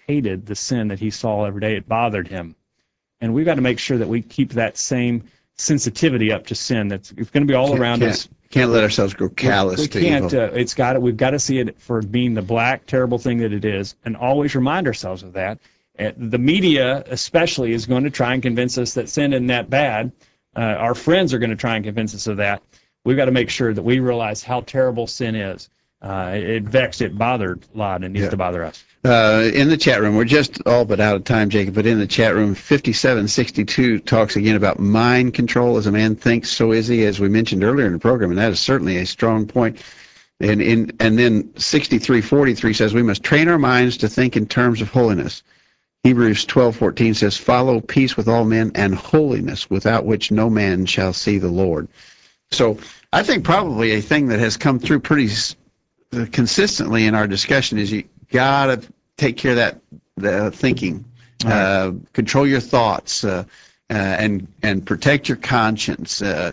hated the sin that he saw every day. It bothered him. And we've got to make sure that we keep that same sensitivity up to sin. That's it's going to be all Can't- around can't- us. Can't let ourselves grow callous we to can't. evil. Uh, it's got. We've got to see it for being the black, terrible thing that it is, and always remind ourselves of that. Uh, the media, especially, is going to try and convince us that sin isn't that bad. Uh, our friends are going to try and convince us of that. We've got to make sure that we realize how terrible sin is. Uh, it, it vexed, it bothered a lot, and it needs Yeah. to bother us. Uh, in the chat room, we're just all but out of time, Jacob, but in the chat room, fifty-seven sixty-two talks again about mind control. As a man thinks, so is he, as we mentioned earlier in the program, and that is certainly a strong point. And, in, and then sixty-three forty-three says we must train our minds to think in terms of holiness. Hebrews twelve fourteen says, follow peace with all men and holiness, without which no man shall see the Lord. So I think probably a thing that has come through pretty s- consistently in our discussion is you got to take care of that the thinking, uh, control your thoughts, uh, uh, and and protect your conscience. Uh,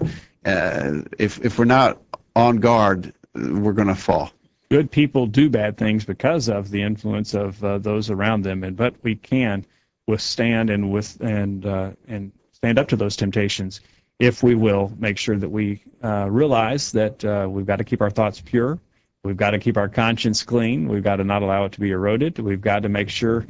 uh, if if we're not on guard, we're going to fall. Good people do bad things because of the influence of uh, those around them, and but we can withstand and with and uh, and stand up to those temptations if we will make sure that we uh, realize that uh, we've got to keep our thoughts pure. We've got to keep our conscience clean. We've got to not allow it to be eroded. We've got to make sure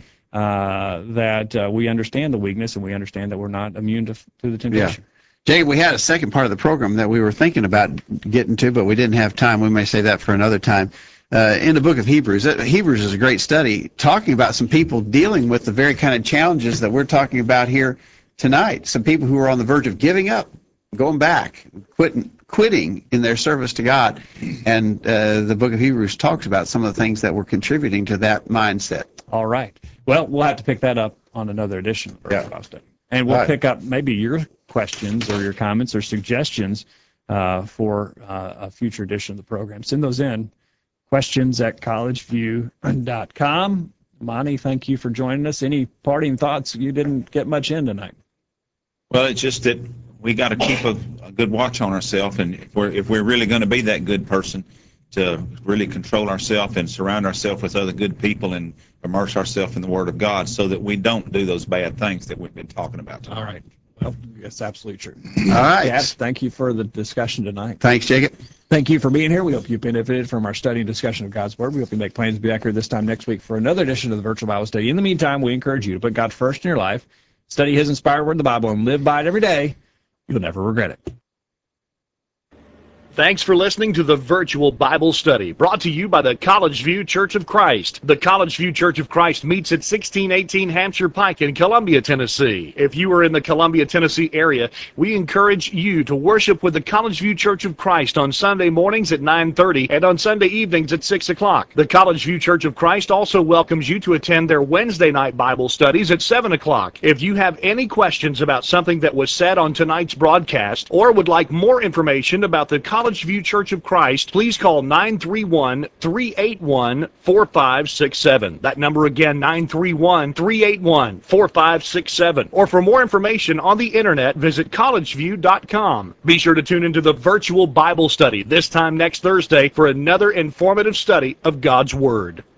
uh, that uh, we understand the weakness and we understand that we're not immune to, to the temptation. Jacob, we had a second part of the program that we were thinking about getting to, but we didn't have time. We may say that for another time. Uh, in the book of Hebrews, uh, Hebrews is a great study talking about some people dealing with the very kind of challenges that we're talking about here tonight. Some people who are on the verge of giving up, going back, quitting, quitting in their service to God. And uh, the book of Hebrews talks about some of the things that were contributing to that mindset. All right. Well, we'll have to pick that up on another edition of Yeah. Virtual Bible Study. And we'll All right. pick up maybe your questions or your comments or suggestions uh, for uh, a future edition of the program. Send those in. Questions at college view dot com. Monty, thank you for joining us. Any parting thoughts? You didn't get much in tonight. Well, it's just that we got to keep a, a good watch on ourselves, and if we're if we're really going to be that good person, to really control ourselves and surround ourselves with other good people and immerse ourselves in the Word of God, so that we don't do those bad things that we've been talking about tonight. All right. Well, that's absolutely true. All right. Yes, thank you for the discussion tonight. Thanks, Jacob. Thank you for being here. We hope you benefited from our study and discussion of God's Word. We hope you make plans to be back here this time next week for another edition of the Virtual Bible Study. In the meantime, we encourage you to put God first in your life, study His inspired Word in the Bible, and live by it every day. You'll never regret it. Thanks for listening to the Virtual Bible Study, brought to you by the College View Church of Christ. The College View Church of Christ meets at sixteen eighteen Hampshire Pike in Columbia, Tennessee. If you are in the Columbia, Tennessee area, we encourage you to worship with the College View Church of Christ on Sunday mornings at nine thirty and on Sunday evenings at six o'clock. The College View Church of Christ also welcomes you to attend their Wednesday night Bible studies at seven o'clock. If you have any questions about something that was said on tonight's broadcast or would like more information about the College View Church of Christ, please call nine three one, three eight one, four five six seven. That number again, nine three one, three eight one, four five six seven. Or for more information on the internet, visit college view dot com. Be sure to tune into the Virtual Bible Study this time next Thursday for another informative study of God's Word.